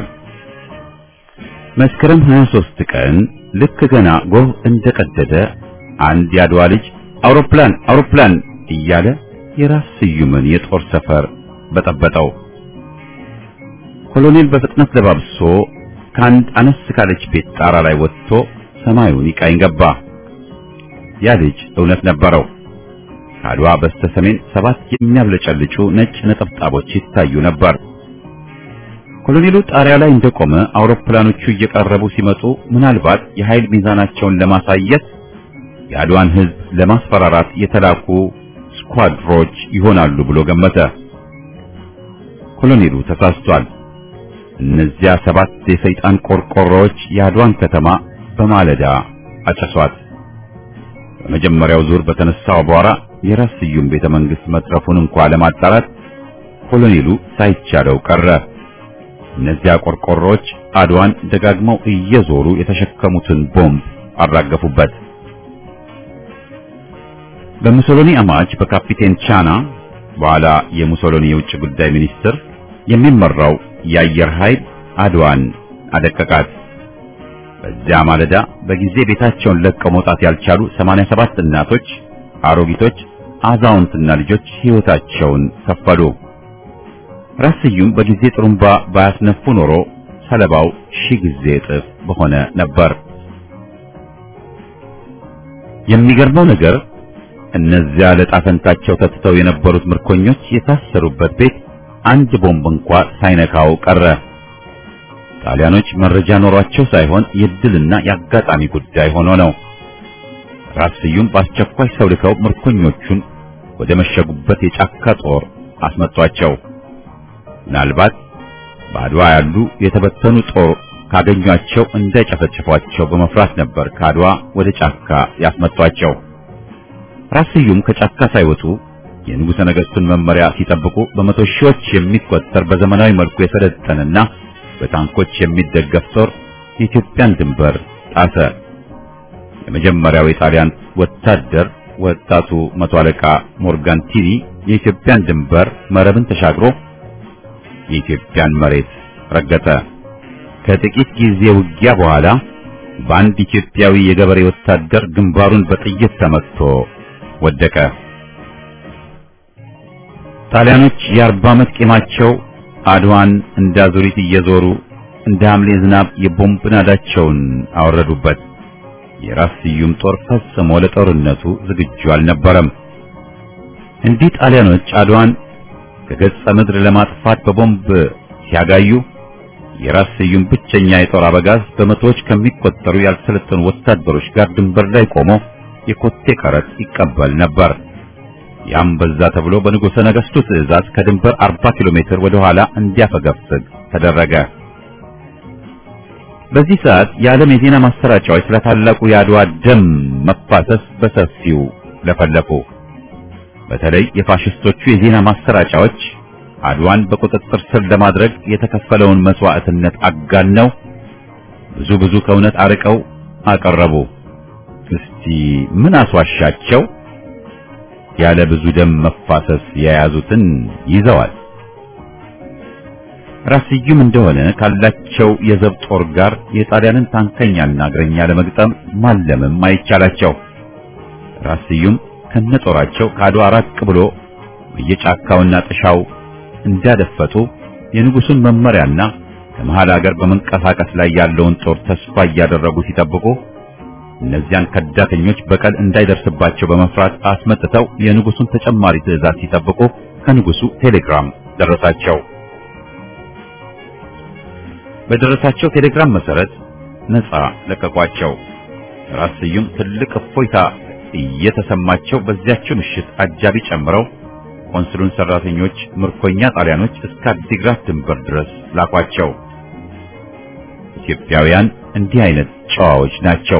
መስከረም 23 ቀን ልክ ገና ጎህ እንደቀደደ አንድ ያድዋ ልጅ አውሮፕላን አውሮፕላን እያለ የራስ ስዩምን የጦር ሰፈር በጠበጠው። ኮሎኔል በፍጥነት ለባብሶ ከአንድ አነስ ካለች ቤት ጣራ ላይ ወጥቶ ሰማዩን ይቃኝ ገባ። ያ ልጅ እውነት ነበረው። ከአድዋ በስተሰሜን 7 የሚያብለጨልጩ ነጭ ነጠብጣቦች ይታዩ ነበር። ኮሎኔሉ ጣሪያ ላይ እንደቆመ አውሮፕላኖቹ እየቀረቡ ሲመጡ ምናልባት የኃይል ሚዛናቸውን ለማሳየት የአድዋን ሕዝብ ለማስፈራራት የተላኩ ስኳድሮች ይሆናሉ ብሎ ገመተ። ኮሎኔሉ ተሳስቷል። እነዚያ 7 የሰይጣን ቆርቆሮዎች የአድዋን ከተማ በማለዳ አጨሷት። በመጀመሪያው ዙር በተነሳው አቧራ የራስ ስዩም ቤተ መንግስት መትረፉን እንኳን ለማጣራት ኮሎኔሉ ሳይቻለው ቀረ። እነዚያ ቆርቆሮዎች አድዋን ደጋግመው እየዞሩ የተሸከሙትን ቦምብ አራገፉበት። በሙሶሎኒ አማች በካፒቴን ቻና በኋላ የሙሶሎኒ የውጭ ጉዳይ ሚኒስትር የሚመራው የአየር ኃይል አድዋን አደቀቃት። በዚያ ማለዳ በጊዜ ቤታቸውን ለቀው መውጣት ያልቻሉ 87 እናቶች፣ አሮጊቶች፣ አዛውንትና ልጆች ሕይወታቸውን ከፈሉ። ራስ ስዩም በጊዜ ጥሩምባ ባያስነፉ ኖሮ ሰለባው 1000 ጊዜ እጥፍ በሆነ ነበር። የሚገርመው ነገር እነዚያ ለጣፈንታቸው ተትተው የነበሩት ምርኮኞች የታሰሩበት ቤት አንድ ቦምብ እንኳን ሳይነካው ቀረ። ጣሊያኖች መረጃ ኖሯቸው ሳይሆን የድልና የአጋጣሚ ጉዳይ ሆኖ ነው። ራስ ስዩም በአስቸኳይ ሰው ልከው ምርኮኞቹን ወደ መሸጉበት የጫካ ጦር አስመጧቸው። ምናልባት በአድዋ ያሉ የተበተኑ ጦር ካገኟቸው እንዳይጨፈጭፏቸው በመፍራት ነበር ከአድዋ ወደ ጫካ ያስመጧቸው። ራስ ስዩም ከጫካ ሳይወጡ የንጉሠ ነገሥቱን መመሪያ ሲጠብቁ በመቶ ሺዎች የሚቆጠር በዘመናዊ መልኩ የሰለጠነና በታንኮች የሚደገፍ ጦር የኢትዮጵያን ድንበር ጣሰ። የመጀመሪያው የጣሊያን ወታደር ወጣቱ መቶ አለቃ ሞርጋንቲኒ የኢትዮጵያን ድንበር መረብን ተሻግሮ የኢትዮጵያን መሬት ረገጠ። ከጥቂት ጊዜ ውጊያ በኋላ በአንድ ኢትዮጵያዊ የገበሬ ወታደር ግንባሩን በጥይት ተመትቶ ወደቀ። ጣሊያኖች የ40 ዓመት ቂማቸው አድዋን እንዳዙሪት እየዞሩ እንደ ሐምሌ ዝናብ የቦምብ ናዳቸውን አወረዱበት። የራስ ስዩም ጦር ፈጽሞ ለጦርነቱ ዝግጁ አልነበረም። እንዲህ ጣሊያኖች አድዋን ከገጸ ምድር ለማጥፋት በቦምብ ሲያጋዩ የራስ ስዩም ብቸኛ የጦር አበጋዝ በመቶዎች ከሚቆጠሩ ያልሰለጠኑ ወታደሮች ጋር ድንበር ላይ ቆሞ የኮቴ ቀረጥ ይቀበል ነበር። ያም በዛ ተብሎ በንጉሠ ነገሥቱ ትዕዛዝ ከድንበር 40 ኪሎ ሜትር ወደ ኋላ እንዲያፈገፍግ ተደረገ። በዚህ ሰዓት የዓለም የዜና ማሰራጫዎች ስለ ታላቁ የአድዋ ደም መፋሰስ በሰፊው ለፈለፉ። በተለይ የፋሽስቶቹ የዜና ማሰራጫዎች አድዋን በቁጥጥር ስር ለማድረግ የተከፈለውን መስዋዕትነት አጋነው ብዙ ከእውነት አርቀው አቀረቡ። እስቲ ምን አስዋሻቸው? ያለ ብዙ ደም መፋሰስ የያዙትን ይዘዋል። ራስ ስዩም እንደሆነ ካላቸው የዘብ ጦር ጋር የጣሊያንን ታንከኛና እግረኛ ለመግጠም ማለምም አይቻላቸው። ራስ ስዩም ከነጦራቸው ከአድዋ ራቅ ብሎ በየጫካውና ጥሻው እንዳደፈጡ የንጉሡን መመሪያና ከመሃል ሀገር በመንቀሳቀስ ላይ ያለውን ጦር ተስፋ እያደረጉ ሲጠብቁ እነዚያን ከዳተኞች በቀል እንዳይደርስባቸው በመፍራት አስመጥተው የንጉሡን ተጨማሪ ትዕዛዝ ሲጠብቁ ከንጉሡ ቴሌግራም ደረሳቸው። በደረሳቸው ቴሌግራም መሰረት ነፃ ለቀቋቸው። ራስ ስዩም ትልቅ እፎይታ እየተሰማቸው በዚያችው ምሽት አጃቢ ጨምረው ቆንስሉን ሰራተኞች ምርኮኛ ጣሊያኖች እስከ አዲግራት ድንበር ድረስ ላኳቸው። ኢትዮጵያውያን እንዲህ አይነት ጨዋዎች ናቸው።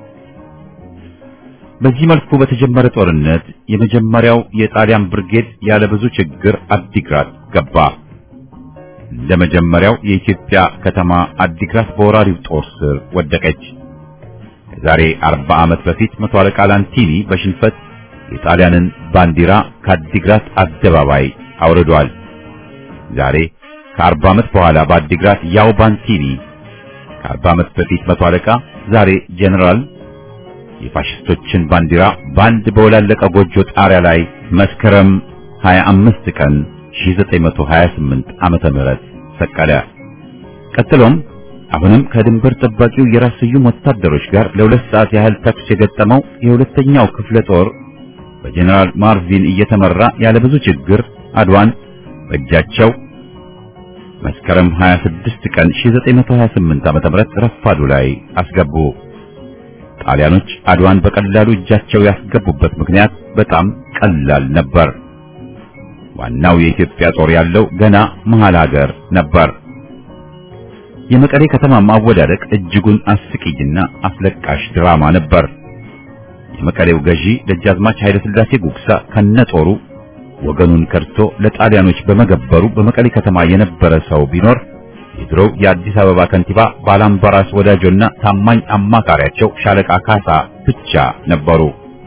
በዚህ መልኩ በተጀመረ ጦርነት የመጀመሪያው የጣሊያን ብርጌድ ያለ ብዙ ችግር አዲግራት ገባ። ለመጀመሪያው የኢትዮጵያ ከተማ አዲግራት በወራሪው ጦር ስር ወደቀች። ከዛሬ 40 ዓመት በፊት መቶ አለቃ ላንቲኒ በሽንፈት የጣሊያንን ባንዲራ ከአዲግራት አደባባይ አውርዷል። ዛሬ ከ40 ዓመት በኋላ በአዲግራት ያው ባንቲኒ፣ ከ40 ዓመት በፊት መቶ አለቃ ዛሬ ጄኔራል የፋሽስቶችን ባንዲራ ባንድ በወላለቀ ጎጆ ጣሪያ ላይ መስከረም 25 ቀን 1928 ዓመተ ምህረት ሰቀለ። ቀጥሎም አሁንም ከድንበር ጠባቂው የራስ ስዩም ወታደሮች ጋር ለ2 ሰዓት ያህል ተኩስ የገጠመው የሁለተኛው ክፍለ ጦር በጀነራል ማርቪን እየተመራ ያለ ብዙ ችግር አድዋን በእጃቸው መስከረም 26 ቀን 1928 ዓመተ ምህረት ረፋዱ ላይ አስገቡ። ጣሊያኖች አድዋን በቀላሉ እጃቸው ያስገቡበት ምክንያት በጣም ቀላል ነበር። ዋናው የኢትዮጵያ ጦር ያለው ገና መሃል ሀገር ነበር። የመቀሌ ከተማ ማወዳደቅ እጅጉን አስቂኝና አስለቃሽ ድራማ ነበር። የመቀሌው ገዢ ደጃዝማች ኃይለ ሥላሴ ጉግሳ ከነጦሩ ወገኑን ከርቶ ለጣሊያኖች በመገበሩ በመቀሌ ከተማ የነበረ ሰው ቢኖር የድሮው የአዲስ አበባ ከንቲባ ባላምባራስ ወዳጆና ታማኝ አማካሪያቸው ሻለቃ ካሳ ብቻ ነበሩ።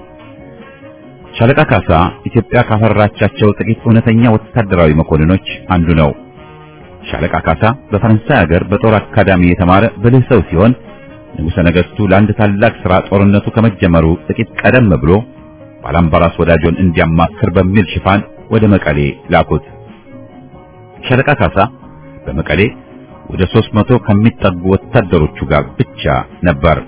ሻለቃ ካሳ ኢትዮጵያ ካፈራቻቸው ጥቂት እውነተኛ ወታደራዊ መኮንኖች አንዱ ነው። ሻለቃ ካሳ በፈረንሳይ ሀገር በጦር አካዳሚ የተማረ ብልህ ሰው ሲሆን ንጉሠ ነገሥቱ ለአንድ ታላቅ ሥራ ጦርነቱ ከመጀመሩ ጥቂት ቀደም ብሎ ባላምባራስ ወዳጆን እንዲያማክር በሚል ሽፋን ወደ መቀሌ ላኩት። ሻለቃ ካሳ በመቀሌ ወደ 300 ከሚጠጉ ወታደሮቹ ጋር ብቻ ነበር።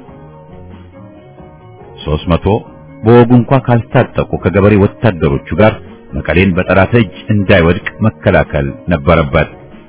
300 በወጉ እንኳን ካልታጠቁ ከገበሬ ወታደሮቹ ጋር መቀሌን በጠላት እጅ እንዳይወድቅ መከላከል ነበረበት።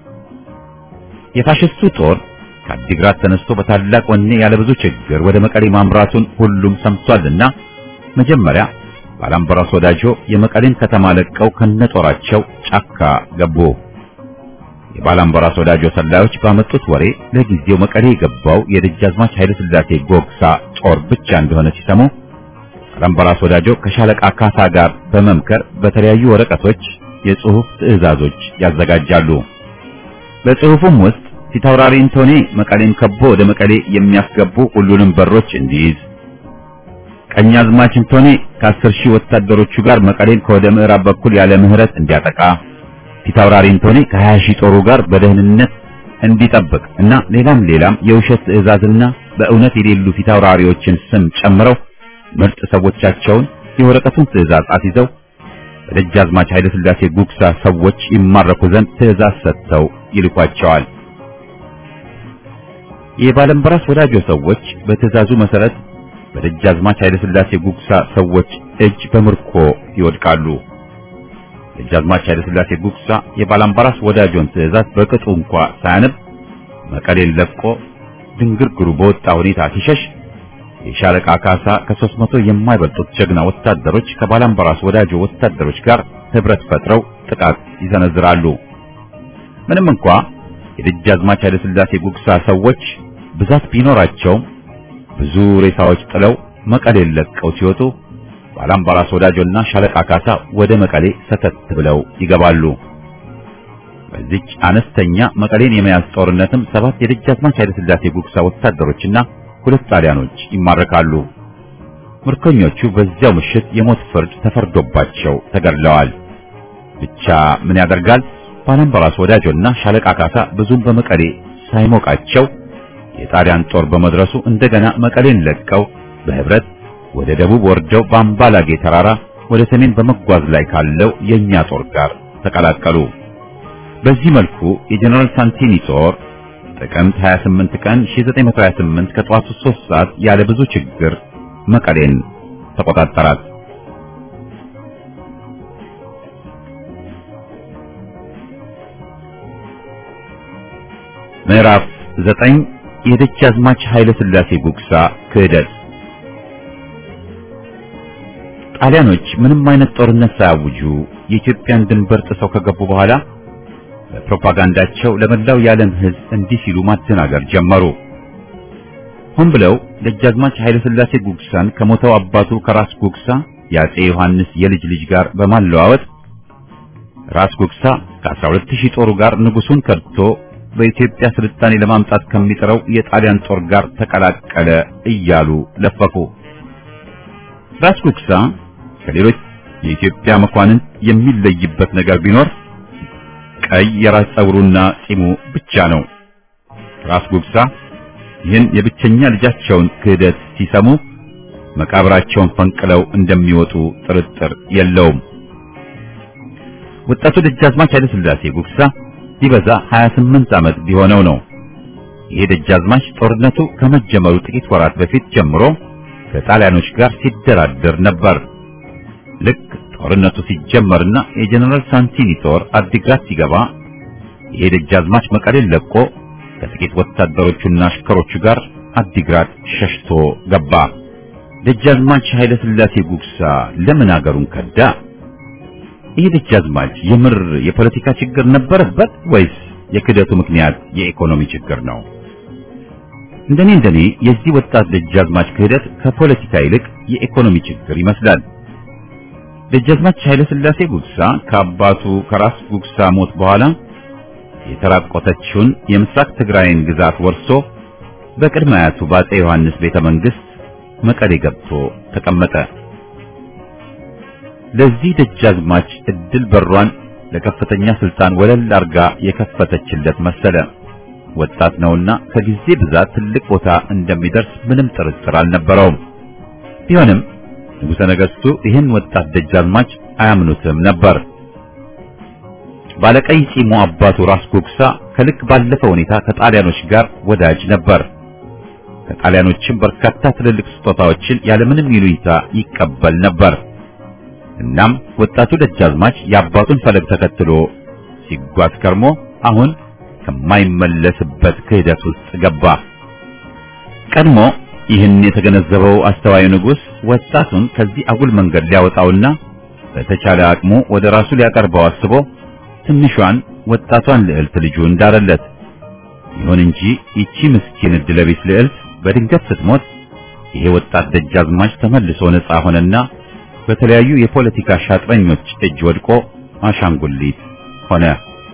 የፋሽስቱ ጦር ከአዲግራት ተነስቶ በታላቅ ወኔ ያለ ብዙ ችግር ወደ መቀሌ ማምራቱን ሁሉም ሰምቷልና መጀመሪያ ባላምባራስ ወዳጆ የመቀሌን ከተማ ለቀው ከነጦራቸው ጫካ ገቡ። የባላምባራስ ወዳጆ ሰላዮች ባመጡት ወሬ ለጊዜው መቀሌ የገባው የደጃዝማች ኃይለ ሥላሴ ጎግሳ ጦር ብቻ እንደሆነ ሲሰሙ ባላምባራስ ወዳጆ ከሻለቃ ካሳ ጋር በመምከር በተለያዩ ወረቀቶች የጽሑፍ ትዕዛዞች ያዘጋጃሉ። በጽሑፉም ውስጥ ፊታውራሪ አንቶኒ መቀሌን ከቦ ወደ መቀሌ የሚያስገቡ ሁሉንም በሮች እንዲይዝ፣ ቀኛዝማች አንቶኒ ከ10,000 ወታደሮቹ ጋር መቀሌን ከወደ ምዕራብ በኩል ያለ ምህረት እንዲያጠቃ፣ ፊታውራሪ አንቶኒ ከ20,000 ጦሩ ጋር በደህንነት እንዲጠብቅ እና ሌላም የውሸት ትዕዛዝና በእውነት የሌሉ ፊታውራሪዎችን ስም ጨምረው ምርጥ ሰዎቻቸውን የወረቀቱን ትዕዛዝ አስይዘው በደጃዝማች ኃይለ ሥላሴ ጉግሳ ሰዎች ይማረኩ ዘንድ ትዕዛዝ ሰጥተው ይልኳቸዋል። የባላምባራስ ወዳጆ ሰዎች በትዕዛዙ መሰረት በደጃዝማች ኃይለ ሥላሴ ጉግሳ ሰዎች እጅ በምርኮ ይወድቃሉ። ደጃዝማች ኃይለ ሥላሴ ጉግሳ የባላምባራስ ወዳጆን ትዕዛዝ በቅጡ እንኳን ሳያነብ መቀሌን ለቆ ድንግርግሩ በወጣ ሁኔታ ሲሸሽ የሻለቃ ካሳ ከ300 የማይበልጡት ጀግና ወታደሮች ከባላምባራስ ወዳጆ ወታደሮች ጋር ህብረት ፈጥረው ጥቃት ይሰነዝራሉ። ምንም እንኳን የደጃዝማች ኃይለ ሥላሴ ጉግሳ ሰዎች ብዛት ቢኖራቸውም ብዙ ሬሳዎች ጥለው መቀሌን ለቀው ሲወጡ ባላምባራስ ወዳጆና ሻለቃ ካሳ ወደ መቀሌ ሰተት ብለው ይገባሉ። በዚች አነስተኛ መቀሌን የመያዝ ጦርነትም 7 የደጃዝማች ኃይለ ሥላሴ ጉግሳ ወታደሮችና 2 ጣሊያኖች ይማረካሉ። ምርኮኞቹ በዚያው ምሽት የሞት ፍርድ ተፈርዶባቸው ተገድለዋል። ብቻ ምን ያደርጋል ባላምባራስ ወዳጆና ሻለቃ ካሳ ብዙም በመቀሌ ሳይሞቃቸው የጣሊያን ጦር በመድረሱ እንደገና መቀሌን ለቀው በህብረት ወደ ደቡብ ወርደው በአምባላጌ ተራራ ወደ ሰሜን በመጓዝ ላይ ካለው የኛ ጦር ጋር ተቀላቀሉ። በዚህ መልኩ የጀነራል ሳንቲኒ ጦር ጥቅምት 28 ቀን 1928 ከጠዋቱ 3 ሰዓት ያለ ብዙ ችግር መቀሌን ተቆጣጠራት። ምዕራፍ 9 የደጃዝማች ኃይለ ሥላሴ ጉግሳ ክህደት። ጣሊያኖች ምንም አይነት ጦርነት ሳያውጁ የኢትዮጵያን ድንበር ጥሰው ከገቡ በኋላ በፕሮፓጋንዳቸው ለመላው የዓለም ሕዝብ እንዲህ ሲሉ ማደናገር ጀመሩ። ሆን ብለው ደጃዝማች ኃይለ ሥላሴ ጉግሳን ከሞተው አባቱ ከራስ ጉግሳ የአፄ ዮሐንስ የልጅ ልጅ ጋር በማለዋወጥ ራስ ጉግሳ ከ12000 ጦሩ ጋር ንጉሱን ከድቶ በኢትዮጵያ ስልጣኔ ለማምጣት ከሚጥረው የጣሊያን ጦር ጋር ተቀላቀለ እያሉ ለፈፉ። ራስ ጉግሳ ከሌሎች የኢትዮጵያ መኳንንት የሚለይበት ነገር ቢኖር ቀይ የራስ ጸጉሩና ጺሙ ብቻ ነው። ራስ ጉግሳ ይህን የብቸኛ ልጃቸውን ክህደት ሲሰሙ መቃብራቸውን ፈንቅለው እንደሚወጡ ጥርጥር የለውም። ወጣቱ ደጃዝማች ኃይለ ሥላሴ ጉግሳ ቢበዛ 28 ዓመት ቢሆነው ነው። ይሄ ደጃዝማች ጦርነቱ ከመጀመሩ ጥቂት ወራት በፊት ጀምሮ ከጣሊያኖች ጋር ሲደራደር ነበር። ልክ ጦርነቱ ሲጀመርና የጀነራል ሳንቲኒ ጦር አዲግራት ሲገባ ይሄ ደጃዝማች መቀሌን ለቆ ከጥቂት ወታደሮቹና አሽከሮቹ ጋር አዲግራት ሸሽቶ ገባ። ደጃዝማች ኃይለ ሥላሴ ጉግሳ ለምን አገሩን ከዳ? ይሄ ደጃዝማች የምር የፖለቲካ ችግር ነበረበት ወይስ የክደቱ ምክንያት የኢኮኖሚ ችግር ነው? እንደኔ የዚህ ወጣት ደጃዝማች ክህደት ከፖለቲካ ይልቅ የኢኮኖሚ ችግር ይመስላል። ደጃዝማች ኃይለ ሥላሴ ጉግሳ ከአባቱ ከራስ ጉግሳ ሞት በኋላ የተራቆተችውን የምስራቅ ትግራይን ግዛት ወርሶ በቅድመ አያቱ በአፄ ዮሐንስ ቤተ መንግስት መቀሌ ገብቶ ተቀመጠ። ለዚህ ደጃዝማች እድል በሯን ለከፍተኛ ስልጣን ወለል አርጋ የከፈተችለት መሰለ። ወጣት ነውና ከጊዜ ብዛት ትልቅ ቦታ እንደሚደርስ ምንም ጥርጥር አልነበረውም። ቢሆንም ንጉሠ ነገሥቱ ይህን ወጣት ደጃዝማች አያምኑትም ነበር። ባለቀይ ጺሙ አባቱ ራስ ጉግሳ ከልክ ባለፈ ሁኔታ ከጣሊያኖች ጋር ወዳጅ ነበር። ከጣሊያኖችም በርካታ ትልልቅ ስጦታዎችን ያለምንም ይሉኝታ ይቀበል ነበር። እናም ወጣቱ ደጃዝማች የአባቱን ፈለግ ተከትሎ ሲጓዝ ከርሞ አሁን ከማይመለስበት ክህደት ውስጥ ገባ። ቀድሞ ይህን የተገነዘበው አስተዋዩ ንጉሥ ወጣቱን ከዚህ አጉል መንገድ ሊያወጣውና በተቻለ አቅሙ ወደ ራሱ ሊያቀርበው አስቦ ትንሿን ወጣቷን ልዕልት ልጁን ዳረለት። ይሁን እንጂ ይቺ ምስኪን ዕድለቢስ ልዕልት በድንገት ስትሞት ይሄ ወጣት ደጃዝማች ተመልሶ ነፃ ሆነና በተለያዩ የፖለቲካ ሻጥረኞች እጅ ወድቆ አሻንጉሊት ሆነ።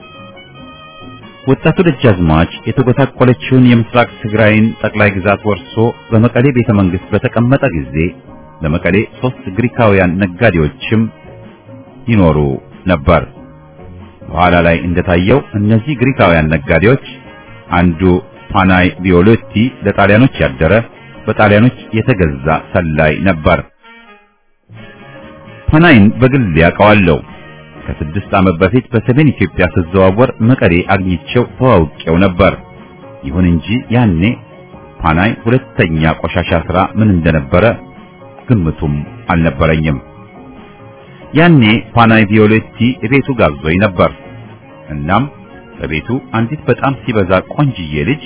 ወጣቱ ደጃዝማች የተጎሳቆለችውን የምስራቅ ትግራይን ጠቅላይ ግዛት ወርሶ በመቀሌ ቤተ መንግስት በተቀመጠ ጊዜ በመቀሌ 3 ግሪካውያን ነጋዴዎችም ይኖሩ ነበር። በኋላ ላይ እንደታየው እነዚህ ግሪካውያን ነጋዴዎች አንዱ ፓናይ ቪዮሎቲ ለጣሊያኖች ያደረ በጣሊያኖች የተገዛ ሰላይ ነበር። ፓናይን በግል ያውቀዋለሁ። ከ6 ዓመት በፊት በሰሜን ኢትዮጵያ ተዘዋወር መቀሌ አግኝቼው ተዋውቄው ነበር። ይሁን እንጂ ያኔ ፓናይ ሁለተኛ ቆሻሻ ስራ ምን እንደነበረ ግምቱም አልነበረኝም። ያኔ ፓናይ ቪዮሌቲ ቤቱ ጋብዞኝ ነበር። እናም በቤቱ አንዲት በጣም ሲበዛ ቆንጅዬ ልጅ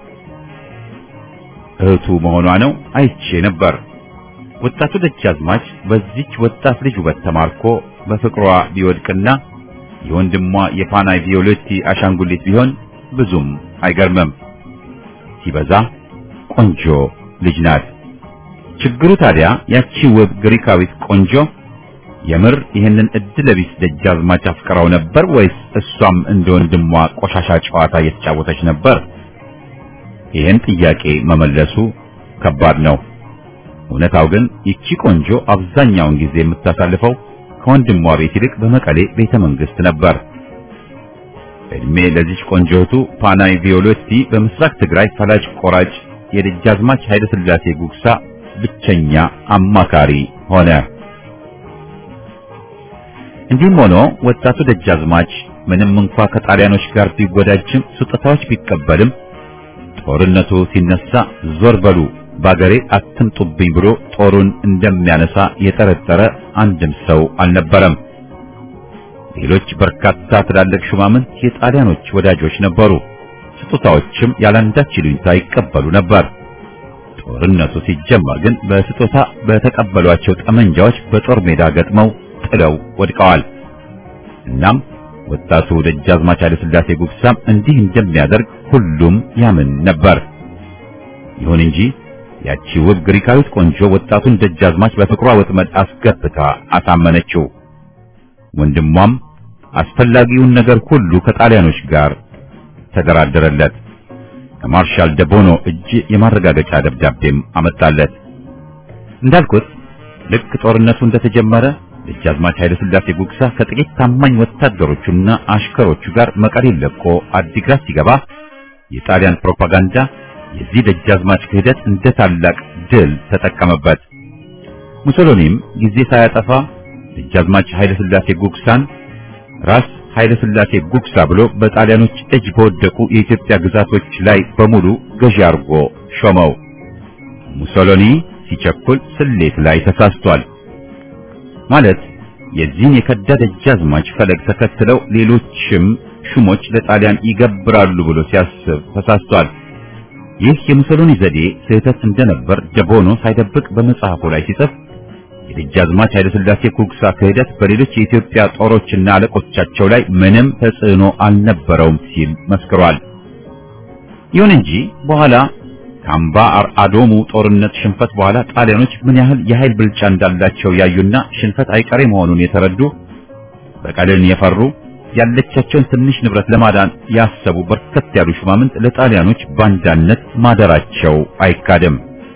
እህቱ መሆኗ ነው አይቼ ነበር። ወጣቱ ደጃዝማች በዚች ወጣት ልጅ ውበት ተማርኮ በፍቅሯ ቢወድቅና የወንድሟ የፓናይ ቪዮሌቲ አሻንጉሊት ቢሆን ብዙም አይገርምም። ሲበዛ ቆንጆ ልጅ ናት። ችግሩ ታዲያ ያቺ ውብ ግሪካዊት ቆንጆ የምር ይህንን ዕድለቢስ ደጃዝማች አፍቅራው ነበር ወይስ እሷም እንደ ወንድሟ ቆሻሻ ጨዋታ እየተጫወተች ነበር? ይህን ጥያቄ መመለሱ ከባድ ነው። እውነታው ግን ይቺ ቆንጆ አብዛኛውን ጊዜ የምታሳልፈው ከወንድሟ ቤት ይልቅ በመቀሌ ቤተ መንግስት ነበር። እድሜ ለዚች ቆንጆቱ ፓናይ ቪዮሌቲ በምስራቅ ትግራይ ፈላጭ ቆራጭ የደጃዝማች ኃይለ ሥላሴ ጉግሳ ብቸኛ አማካሪ ሆነ። እንዲህም ሆኖ ወጣቱ ደጃዝማች ምንም እንኳ ከጣሊያኖች ጋር ቢወዳጅም ስጦታዎች ቢቀበልም ጦርነቱ ሲነሳ ዞር በሉ ባገሬ አትምጡብኝ ብሎ ጦሩን እንደሚያነሳ የጠረጠረ አንድም ሰው አልነበረም። ሌሎች በርካታ ትላልቅ ሹማምንት የጣሊያኖች ወዳጆች ነበሩ። ስጦታዎችም ያላንዳች ይሉኝታ ይቀበሉ ነበር። ጦርነቱ ሲጀመር ግን በስጦታ በተቀበሏቸው ጠመንጃዎች በጦር ሜዳ ገጥመው ጥለው ወድቀዋል። እናም ወጣቱ ደጃዝማች ኃይለ ሥላሴ ጉግሳም እንዲህ እንደሚያደርግ ሁሉም ያምን ነበር። ይሁን እንጂ ያቺ ውብ ግሪካዊት ቆንጆ ወጣቱን ደጃዝማች በፍቅሯ ወጥመድ አስገብታ አሳመነችው። ወንድሟም አስፈላጊውን ነገር ሁሉ ከጣሊያኖች ጋር ተደራደረለት። ከማርሻል ደቦኖ እጅ የማረጋገጫ ደብዳቤም አመጣለት። እንዳልኩት ልክ ጦርነቱ እንደተጀመረ ደጃዝማች ኃይለ ሥላሴ ጉግሳ ከጥቂት ታማኝ ወታደሮቹና አሽከሮቹ ጋር መቀሌን ለቆ አዲግራት ሲገባ የጣሊያን ፕሮፓጋንዳ የዚህ ደጃዝማች ክህደት እንደ ታላቅ ድል ተጠቀመበት። ሙሶሎኒም ጊዜ ሳያጠፋ ደጃዝማች ኃይለ ሥላሴ ጉግሳን ራስ ኃይለ ሥላሴ ጉግሳ ብሎ በጣሊያኖች እጅ በወደቁ የኢትዮጵያ ግዛቶች ላይ በሙሉ ገዢ አድርጎ ሾመው። ሙሶሎኒ ሲቸኩል ስሌት ላይ ተሳስቷል። ማለት የዚህን የከዳ ደጃዝማች ፈለግ ተከትለው ሌሎችም ሹሞች ለጣሊያን ይገብራሉ ብሎ ሲያስብ ተሳስቷል። ይህ የሙሶሎኒ ዘዴ ስህተት እንደነበር ደቦኖ ሳይደብቅ በመጽሐፉ ላይ ሲጽፍ የደጃዝማች ኃይለ ሥላሴ ጉግሳ ክህደት በሌሎች የኢትዮጵያ ጦሮችና አለቆቻቸው ላይ ምንም ተጽዕኖ አልነበረውም ሲል መስክሯል። ይሁን እንጂ በኋላ ካምባ አርአዶሙ ጦርነት ሽንፈት በኋላ ጣሊያኖች ምን ያህል የኃይል ብልጫ እንዳላቸው ያዩና ሽንፈት አይቀሬ መሆኑን የተረዱ በቀልን የፈሩ ያለቻቸውን ትንሽ ንብረት ለማዳን ያሰቡ በርከት ያሉ ሹማምንት ለጣሊያኖች ባንዳነት ማደራቸው አይካድም።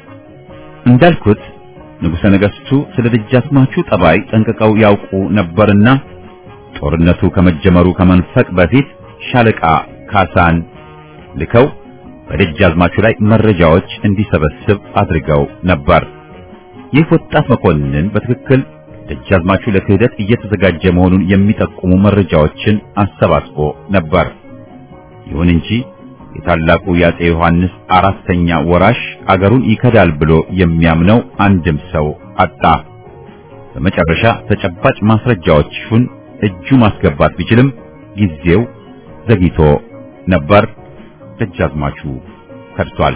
እንዳልኩት ንጉሠ ነገሥቱ ስለ ደጃዝማቹ ጠባይ ጠንቅቀው ያውቁ ነበርና ጦርነቱ ከመጀመሩ ከመንፈቅ በፊት ሻለቃ ካሳን ልከው በደጃዝማቹ ላይ መረጃዎች እንዲሰበስብ አድርገው ነበር። ይህ ወጣት መኮንን በትክክል ደጃዝማቹ ለክህደት እየተዘጋጀ መሆኑን የሚጠቁሙ መረጃዎችን አሰባስቦ ነበር። ይሁን እንጂ የታላቁ የአፄ ዮሐንስ አራተኛ ወራሽ አገሩን ይከዳል ብሎ የሚያምነው አንድም ሰው አጣ። በመጨረሻ ተጨባጭ ማስረጃዎችን እጁ ማስገባት ቢችልም ጊዜው ዘግይቶ ነበር። ደጃዝማቹ ከድቷል።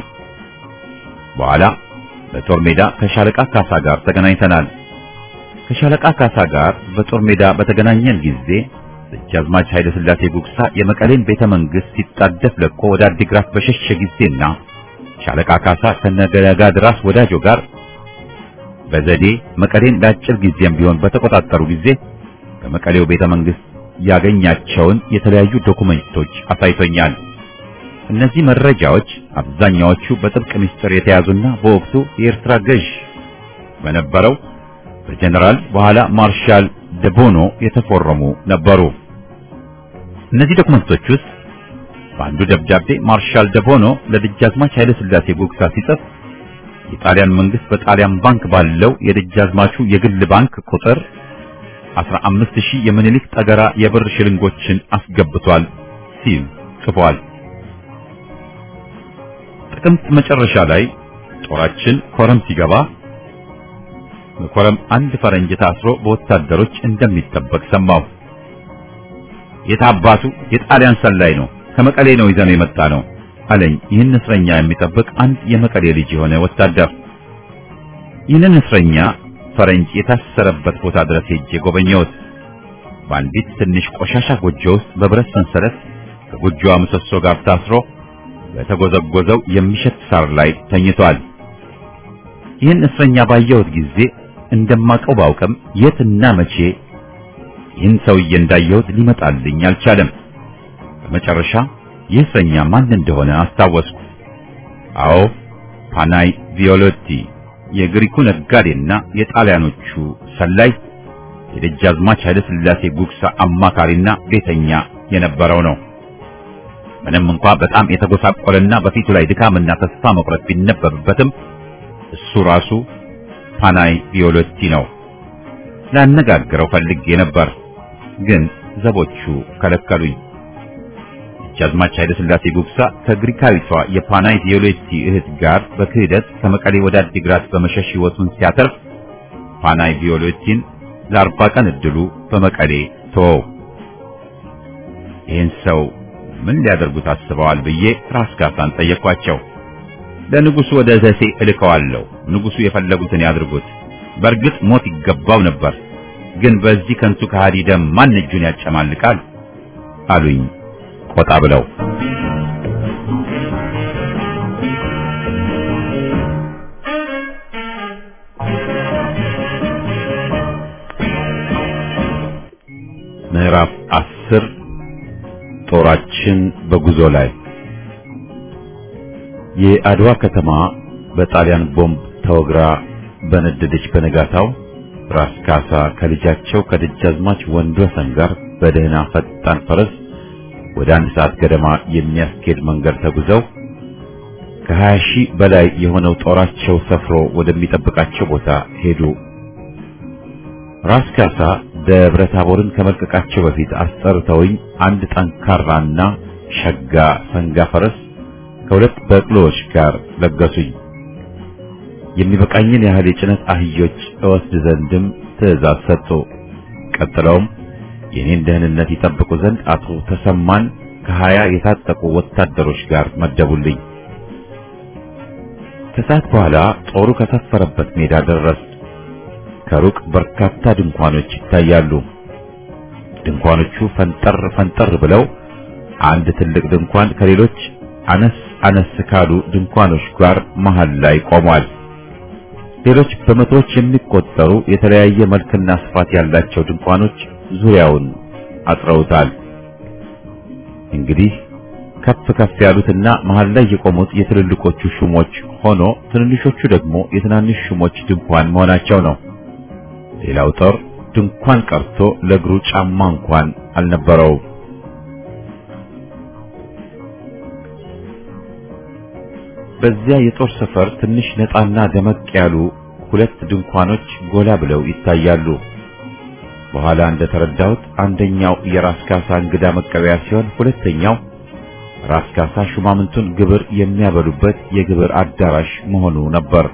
በኋላ በጦር ሜዳ ከሻለቃ ካሳ ጋር ተገናኝተናል። ከሻለቃ ካሳ ጋር በጦር ሜዳ በተገናኘን ጊዜ ደጃዝማች ኃይለ ሥላሴ ጉግሳ የመቀሌን ቤተ መንግሥት ሲጣደፍ ለቆ ወደ አዲግራት በሸሸ ጊዜና ሻለቃ ካሳ ከነገጋድራስ ወዳጆ ጋር በዘዴ መቀሌን ለአጭር ጊዜም ቢሆን በተቆጣጠሩ ጊዜ ከመቀሌው ቤተ መንግሥት ያገኛቸውን የተለያዩ ዶኩሜንቶች አሳይቶኛል። እነዚህ መረጃዎች አብዛኛዎቹ በጥብቅ ምስጢር የተያዙና በወቅቱ የኤርትራ ገዥ በነበረው በጀነራል በኋላ ማርሻል ደቦኖ የተፈረሙ ነበሩ። እነዚህ ዶክመንቶች ውስጥ በአንዱ ደብዳቤ ማርሻል ደቦኖ ለደጃዝማች ኃይለ ሥላሴ ጉግሳ ሲጽፍ የጣሊያን መንግስት በጣሊያን ባንክ ባለው የደጃዝማቹ የግል ባንክ ቁጥር 15000 የምኒልክ ጠገራ የብር ሽልንጎችን አስገብቷል ሲል ጽፏል። ጥቅምት መጨረሻ ላይ ጦራችን ኮረም ሲገባ በኮረም አንድ ፈረንጅ ታስሮ በወታደሮች እንደሚጠበቅ ሰማሁ። የታባቱ የጣሊያን ሰላይ ነው፣ ከመቀሌ ነው ይዘነው የመጣ ነው አለኝ። ይህን እስረኛ የሚጠብቅ አንድ የመቀሌ ልጅ የሆነ ወታደር። ይህንን እስረኛ ፈረንጅ የታሰረበት ቦታ ድረስ ሄጄ ጎበኘሁት። በአንዲት ትንሽ ቆሻሻ ጎጆ ውስጥ በብረት ሰንሰለት ከጎጆዋ ምሰሶ ጋር ታስሮ በተጎዘጎዘው የሚሸት ሳር ላይ ተኝቷል። ይህን እስረኛ ባየሁት ጊዜ እንደማቀው ባውቅም የትና መቼ ይህን ሰውዬ እንዳየሁት ሊመጣልኝ አልቻለም። በመጨረሻ ይህ እስረኛ ማን እንደሆነ አስታወስኩ። አዎ ፓናይ ቪዮሎቲ የግሪኩ ነጋዴና የጣሊያኖቹ ሰላይ የደጃዝማች ኃይለ ሥላሴ ጉግሳ አማካሪና ቤተኛ የነበረው ነው። ምንም እንኳን በጣም የተጎሳቆለና በፊቱ ላይ ድካምና ተስፋ መቁረጥ ቢነበብበትም እሱ ራሱ ፓናይ ቪዮሎቲ ነው። ላነጋግረው ፈልጌ ነበር፣ ግን ዘቦቹ ከለከሉኝ። ደጃዝማች ኃይለ ሥላሴ ጉግሳ ከግሪካዊቷ የፓናይ ቪዮሎቲ እህት ጋር በክህደት ከመቀሌ ወደ አዲግራት በመሸሽ ሕይወቱን ሲያተርፍ ፓናይ ቪዮሎቲን ለ40 ቀን እድሉ በመቀሌ ተወው። ይህን ሰው ምን ሊያደርጉት አስበዋል ብዬ ራስ ካሳን ጠየኳቸው። ለንጉሱ ወደ ዘሴ እልከዋለሁ፣ ንጉሱ የፈለጉትን ያድርጉት። በእርግጥ ሞት ይገባው ነበር፣ ግን በዚህ ከንቱ ከሃዲ ደም ማን እጁን ያጨማልቃል አሉኝ ቆጣ ብለው። ምዕራፍ 10 ጦራችን በጉዞ ላይ። የአድዋ ከተማ በጣሊያን ቦምብ ተወግራ በነደደች በነጋታው ራስ ካሳ ከልጃቸው ከደጃዝማች ወንድወሰን ጋር በደህና ፈጣን ፈረስ ወደ 1 ሰዓት ገደማ የሚያስኬድ መንገድ ተጉዘው ከ20 ሺህ በላይ የሆነው ጦራቸው ሰፍሮ ወደሚጠብቃቸው ቦታ ሄዱ። ራስ ካሳ ደብረ ታቦርን ከመልቀቃቸው በፊት አስጠርተውኝ አንድ ጠንካራና ሸጋ ሰንጋ ፈረስ ከሁለት በቅሎዎች ጋር ለገሱኝ። የሚበቃኝን ያህል የጭነት አህዮች እወስድ ዘንድም ትዕዛዝ ሰጡ። ቀጥለውም የኔን ደህንነት ይጠብቁ ዘንድ አቶ ተሰማን ከ20 የታጠቁ ወታደሮች ጋር መደቡልኝ። ከሰዓት በኋላ ጦሩ ከሰፈረበት ሜዳ ደረስ። ከሩቅ በርካታ ድንኳኖች ይታያሉ። ድንኳኖቹ ፈንጠር ብለው አንድ ትልቅ ድንኳን ከሌሎች አነስ ካሉ ድንኳኖች ጋር መሃል ላይ ቆሟል። ሌሎች በመቶዎች የሚቆጠሩ የተለያየ መልክና ስፋት ያላቸው ድንኳኖች ዙሪያውን አጥረውታል። እንግዲህ ከፍ ያሉትና መሃል ላይ የቆሙት የትልልቆቹ ሹሞች ሆኖ ትንንሾቹ ደግሞ የትናንሽ ሹሞች ድንኳን መሆናቸው ነው። ሌላው ጦር ድንኳን ቀርቶ ለእግሩ ጫማ እንኳን አልነበረው። በዚያ የጦር ሰፈር ትንሽ ነጣና ደመቅ ያሉ ሁለት ድንኳኖች ጎላ ብለው ይታያሉ። በኋላ እንደተረዳሁት አንደኛው የራስ ካሳ እንግዳ መቀበያ ሲሆን ሁለተኛው ራስ ካሳ ሹማምንቱን ግብር የሚያበሉበት የግብር አዳራሽ መሆኑ ነበር።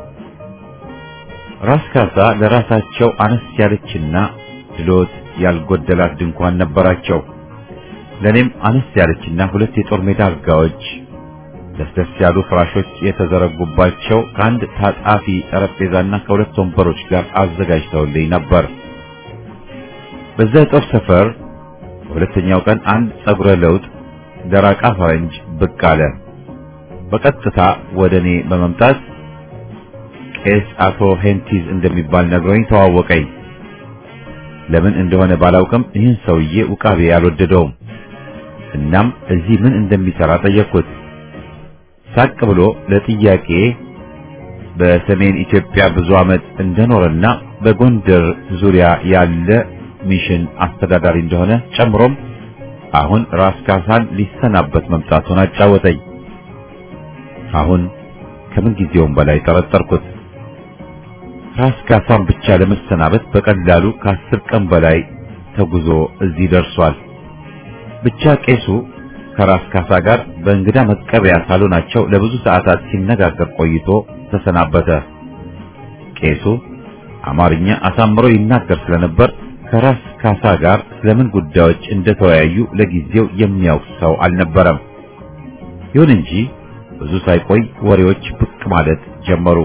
ራስ ካሳ ለራሳቸው አነስ ያለችና ድሎት ያልጎደላት ድንኳን ነበራቸው። ለኔም አነስ ያለችና ሁለት የጦር ሜዳ አልጋዎች ደስ ያሉ ፍራሾች የተዘረጉባቸው ከአንድ ታጣፊ ጠረጴዛና ከሁለት ወንበሮች ጋር አዘጋጅተውልኝ ነበር። በዛ የጦር ሰፈር በሁለተኛው ቀን አንድ ጸጉረ ለውጥ ደራቃ ፈረንጅ ብቅ አለ። በቀጥታ ወደኔ በመምጣት ቄስ አቶ ሄንቲዝ እንደሚባል ነግሮኝ ተዋወቀኝ። ለምን እንደሆነ ባላውቅም ይህን ሰውዬ ውቃቤ ያልወደደውም። እናም እዚህ ምን እንደሚሰራ ጠየቅኩት። ሳቅ ብሎ ለጥያቄ በሰሜን ኢትዮጵያ ብዙ ዓመት እንደኖረና በጎንደር ዙሪያ ያለ ሚሽን አስተዳዳሪ እንደሆነ ጨምሮም አሁን ራስ ካሳን ሊሰናበት መምጣቱን አጫወተኝ። አሁን ከምን ጊዜውም በላይ ጠረጠርኩት። ራስ ካሳን ብቻ ለመሰናበት በቀላሉ ከ10 ቀን በላይ ተጉዞ እዚህ ደርሷል። ብቻ ቄሱ ከራስ ካሳ ጋር በእንግዳ መቀበያ ሳሎናቸው ለብዙ ሰዓታት ሲነጋገር ቆይቶ ተሰናበተ። ቄሱ አማርኛ አሳምሮ ይናገር ስለነበር ከራስ ካሳ ጋር ስለምን ጉዳዮች እንደተወያዩ ለጊዜው የሚያውቅ ሰው አልነበረም። ይሁን እንጂ ብዙ ሳይቆይ ወሬዎች ብቅ ማለት ጀመሩ።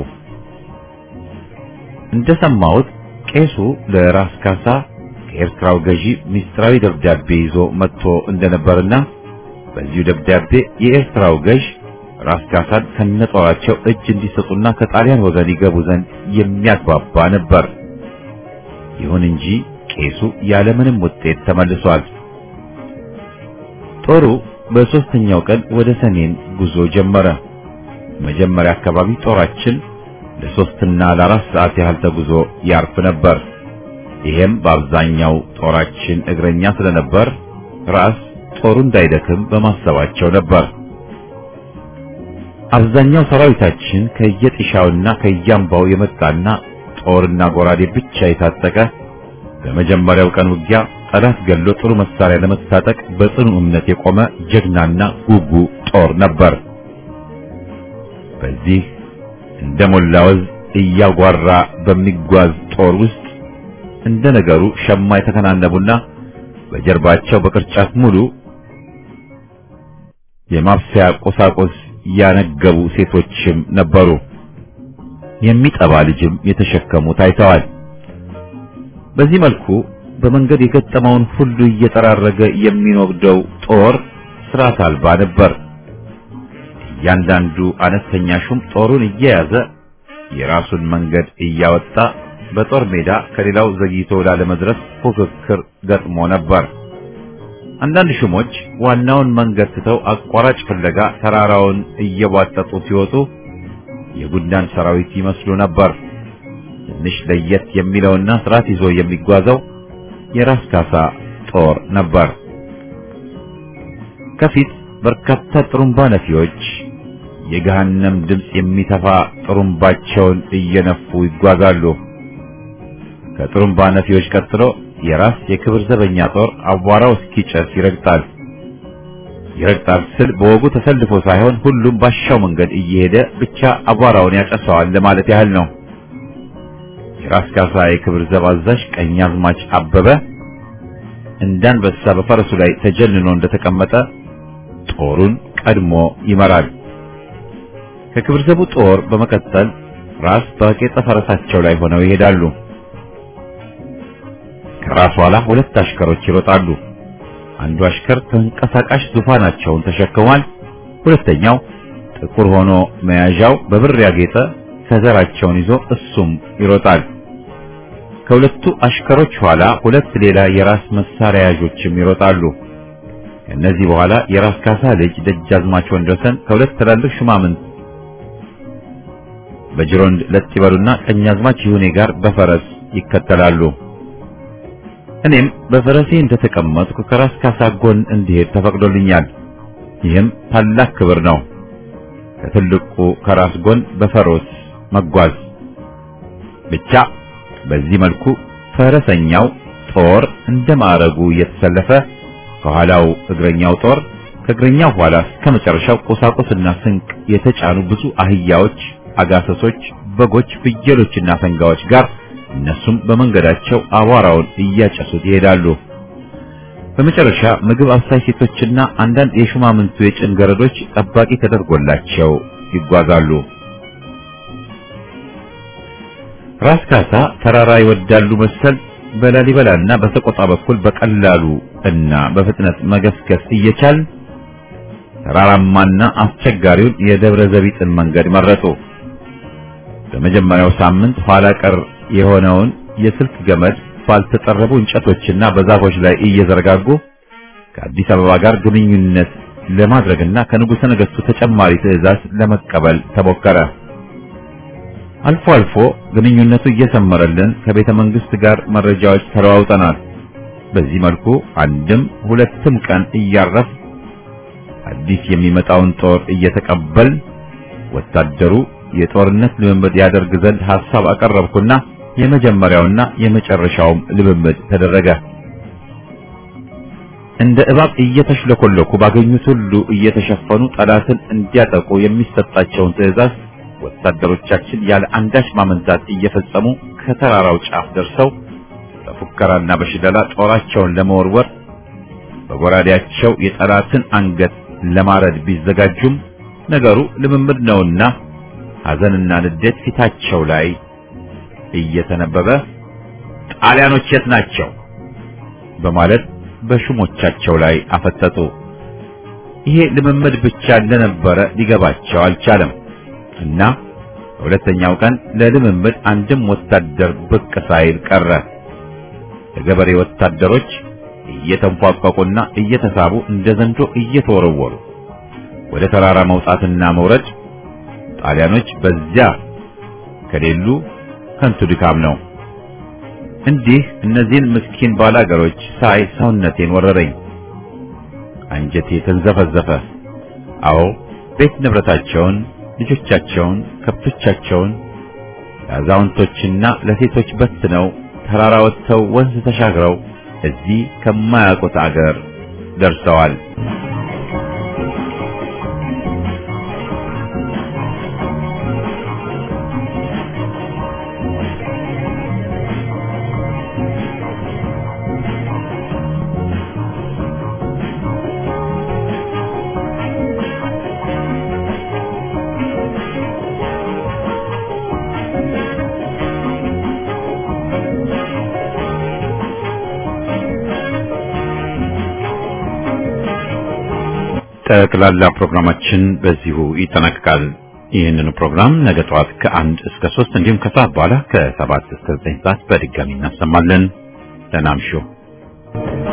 እንደሰማሁት ቄሱ ለራስ ካሳ ከኤርትራው ገዢ ሚስጥራዊ ደብዳቤ ይዞ መጥቶ እንደነበርና በዚሁ ደብዳቤ የኤርትራው ገዥ ራስ ካሳን ከነጦራቸው እጅ እንዲሰጡና ከጣሊያን ወገን ይገቡ ዘንድ የሚያግባባ ነበር። ይሁን እንጂ ቄሱ ያለምንም ውጤት ተመልሷል። ጦሩ በሶስተኛው ቀን ወደ ሰሜን ጉዞ ጀመረ። መጀመሪያ አካባቢ ጦራችን ለ3 እና ለ4 ሰዓት ያህል ተጉዞ ያርፍ ነበር። ይሄም በአብዛኛው ጦራችን እግረኛ ስለነበር ራስ ጦሩ እንዳይደክም በማሰባቸው ነበር። አብዛኛው ሰራዊታችን ከየጥሻውና ከያምባው የመጣና ጦርና ጎራዴ ብቻ የታጠቀ በመጀመሪያው ቀን ውጊያ ጠላት ገሎ ጥሩ መሳሪያ ለመታጠቅ በጽኑ እምነት የቆመ ጀግናና ጉጉ ጦር ነበር። በዚህ እንደሞላውዝ እያጓራ በሚጓዝ ጦር ውስጥ እንደነገሩ ሸማ የተከናነቡና በጀርባቸው በቅርጫት ሙሉ የማብሰያ ቁሳቁስ ያነገቡ ሴቶችም ነበሩ። የሚጠባ ልጅም የተሸከሙ ታይተዋል። በዚህ መልኩ በመንገድ የገጠመውን ሁሉ እየጠራረገ የሚኖግደው ጦር ስርዓት አልባ ነበር። እያንዳንዱ አነስተኛ ሹም ጦሩን እየያዘ የራሱን መንገድ እያወጣ በጦር ሜዳ ከሌላው ዘግይቶ ላለመድረስ ፉክክር ገጥሞ ነበር። አንዳንድ ሹሞች ዋናውን መንገድ ትተው አቋራጭ ፍለጋ ተራራውን እየቧጠጡ ሲወጡ የጉንዳን ሰራዊት ይመስሉ ነበር። ትንሽ ለየት የሚለውና ስርዓት ይዞ የሚጓዘው የራስ ካሳ ጦር ነበር። ከፊት በርካታ ጥሩምባ ነፊዎች የገሃነም ድምጽ የሚተፋ ጥሩምባቸውን እየነፉ ይጓዛሉ። ከጥሩምባ ነፊዎች ቀጥሎ የራስ የክብር ዘበኛ ጦር አቧራው እስኪጨስ ይረግጣል ስል በወጉ ተሰልፎ ሳይሆን ሁሉም ባሻው መንገድ እየሄደ ብቻ አቧራውን ያጨሰዋል ለማለት ያህል ነው። የራስ ካሳ የክብር ዘብ አዛዥ ቀኛዝማች አበበ እንዳንበሳ በፈረሱ ላይ ተጀንኖ እንደተቀመጠ ጦሩን ቀድሞ ይመራል። ከክብር ዘቡ ጦር በመቀጠል ራስ በቄጠ ፈረሳቸው ላይ ሆነው ይሄዳሉ። ከራስ ኋላ ሁለት አሽከሮች ይሮጣሉ። አንዱ አሽከር ተንቀሳቃሽ ዙፋናቸውን ተሸክሟል። ሁለተኛው ጥቁር ሆኖ መያዣው በብር ያጌጠ ከዘራቸውን ይዞ እሱም ይሮጣል። ከሁለቱ አሽከሮች ኋላ ሁለት ሌላ የራስ መሳሪያ ያዦችም ይሮጣሉ። ከነዚህ በኋላ የራስ ካሳ ልጅ ደጃዝማች ወንድወሰን ከሁለት ትላልቅ ሹማምንት በጅሮንድ ለጥይበሉና ቀኛዝማች ይሁኔ ጋር በፈረስ ይከተላሉ። እኔም በፈረሴ እንደተቀመጥኩ ከራስ ካሳ ጎን እንዲሄድ ተፈቅዶልኛል። ይህም ታላቅ ክብር ነው። ከትልቁ ከራስ ጎን በፈረስ መጓዝ ብቻ። በዚህ መልኩ ፈረሰኛው ጦር እንደማረጉ እየተሰለፈ ከኋላው እግረኛው ጦር ከእግረኛው ኋላ እስከ መጨረሻው ቁሳቁስና ስንቅ የተጫኑ ብዙ አህያዎች፣ አጋሰሶች፣ በጎች፣ ፍየሎችና ፈንጋዎች ጋር እነሱም በመንገዳቸው አቧራውን እያጨሱት ይሄዳሉ። በመጨረሻ ምግብ አብሳይ ሴቶችና አንዳንድ የሹማምንቱ የጭን ገረዶች ጠባቂ ተደርጎላቸው ይጓዛሉ። ራስ ካሳ ተራራ ይወዳሉ መሰል በላሊበላና በሰቆጣ በኩል በቀላሉ እና በፍጥነት መገስገስ እየቻል ተራራማና አስቸጋሪውን የደብረ ዘቢጥን መንገድ መረጡ። በመጀመሪያው ሳምንት ኋላ ቀር የሆነውን የስልክ ገመድ ባልተጠረቡ እንጨቶችና በዛፎች ላይ እየዘረጋጉ ከአዲስ አበባ ጋር ግንኙነት ለማድረግና ከንጉሠ ነገሥቱ ተጨማሪ ትዕዛዝ ለመቀበል ተሞከረ። አልፎ አልፎ ግንኙነቱ እየሰመረልን ከቤተ መንግስት ጋር መረጃዎች ተለዋውጠናል። በዚህ መልኩ አንድም ሁለትም ቀን እያረፍ አዲስ የሚመጣውን ጦር እየተቀበል ወታደሩ የጦርነት ልምምድ ያደርግ ዘንድ ሐሳብ አቀረብኩና የመጀመሪያውና የመጨረሻውም ልምምድ ተደረገ። እንደ እባብ እየተሽለኮለኩ ባገኙት ሁሉ እየተሸፈኑ ጠላትን እንዲያጠቁ የሚሰጣቸውን ትዕዛዝ ወታደሮቻችን ያለ አንዳች ማመንታት እየፈጸሙ ከተራራው ጫፍ ደርሰው በፉከራና በሽለላ ጦራቸውን ለመወርወር በጎራዴያቸው የጠላትን አንገት ለማረድ ቢዘጋጁም ነገሩ ልምምድ ነውና ሐዘንና ንዴት ፊታቸው ላይ እየተነበበ ጣሊያኖች የት ናቸው በማለት በሹሞቻቸው ላይ አፈጠጡ። ይሄ ልምምድ ብቻ እንደነበረ ሊገባቸው አልቻለም እና በሁለተኛው ቀን ለልምምድ አንድም ወታደር ብቅ ሳይል ቀረ። የገበሬ ወታደሮች እየተንፏቀቁና እየተሳቡ እንደ ዘንዶ እየተወረወሩ ወደ ተራራ መውጣትና መውረድ ጣሊያኖች በዚያ ከሌሉ ከንቱ ድካም ነው። እንዲህ እነዚህን ምስኪን ባላገሮች ሳይ ሰውነቴን ወረረኝ፣ አንጀቴ ተንዘፈዘፈ። አዎ ቤት ንብረታቸውን፣ ልጆቻቸውን፣ ከብቶቻቸውን ለአዛውንቶችና ለሴቶች በትነው ተራራ ወጥተው ወንዝ ተሻግረው እዚህ ከማያውቁት አገር ደርሰዋል። ጠቅላላ ፕሮግራማችን በዚሁ ይጠናቀቃል። ይህንን ፕሮግራም ነገ ጠዋት ከ1 እስከ 3 እንዲሁም ከሰዓት በኋላ ከ7 እስከ 9 ሰዓት በድጋሚ እናሰማለን። ደህና እምሹ።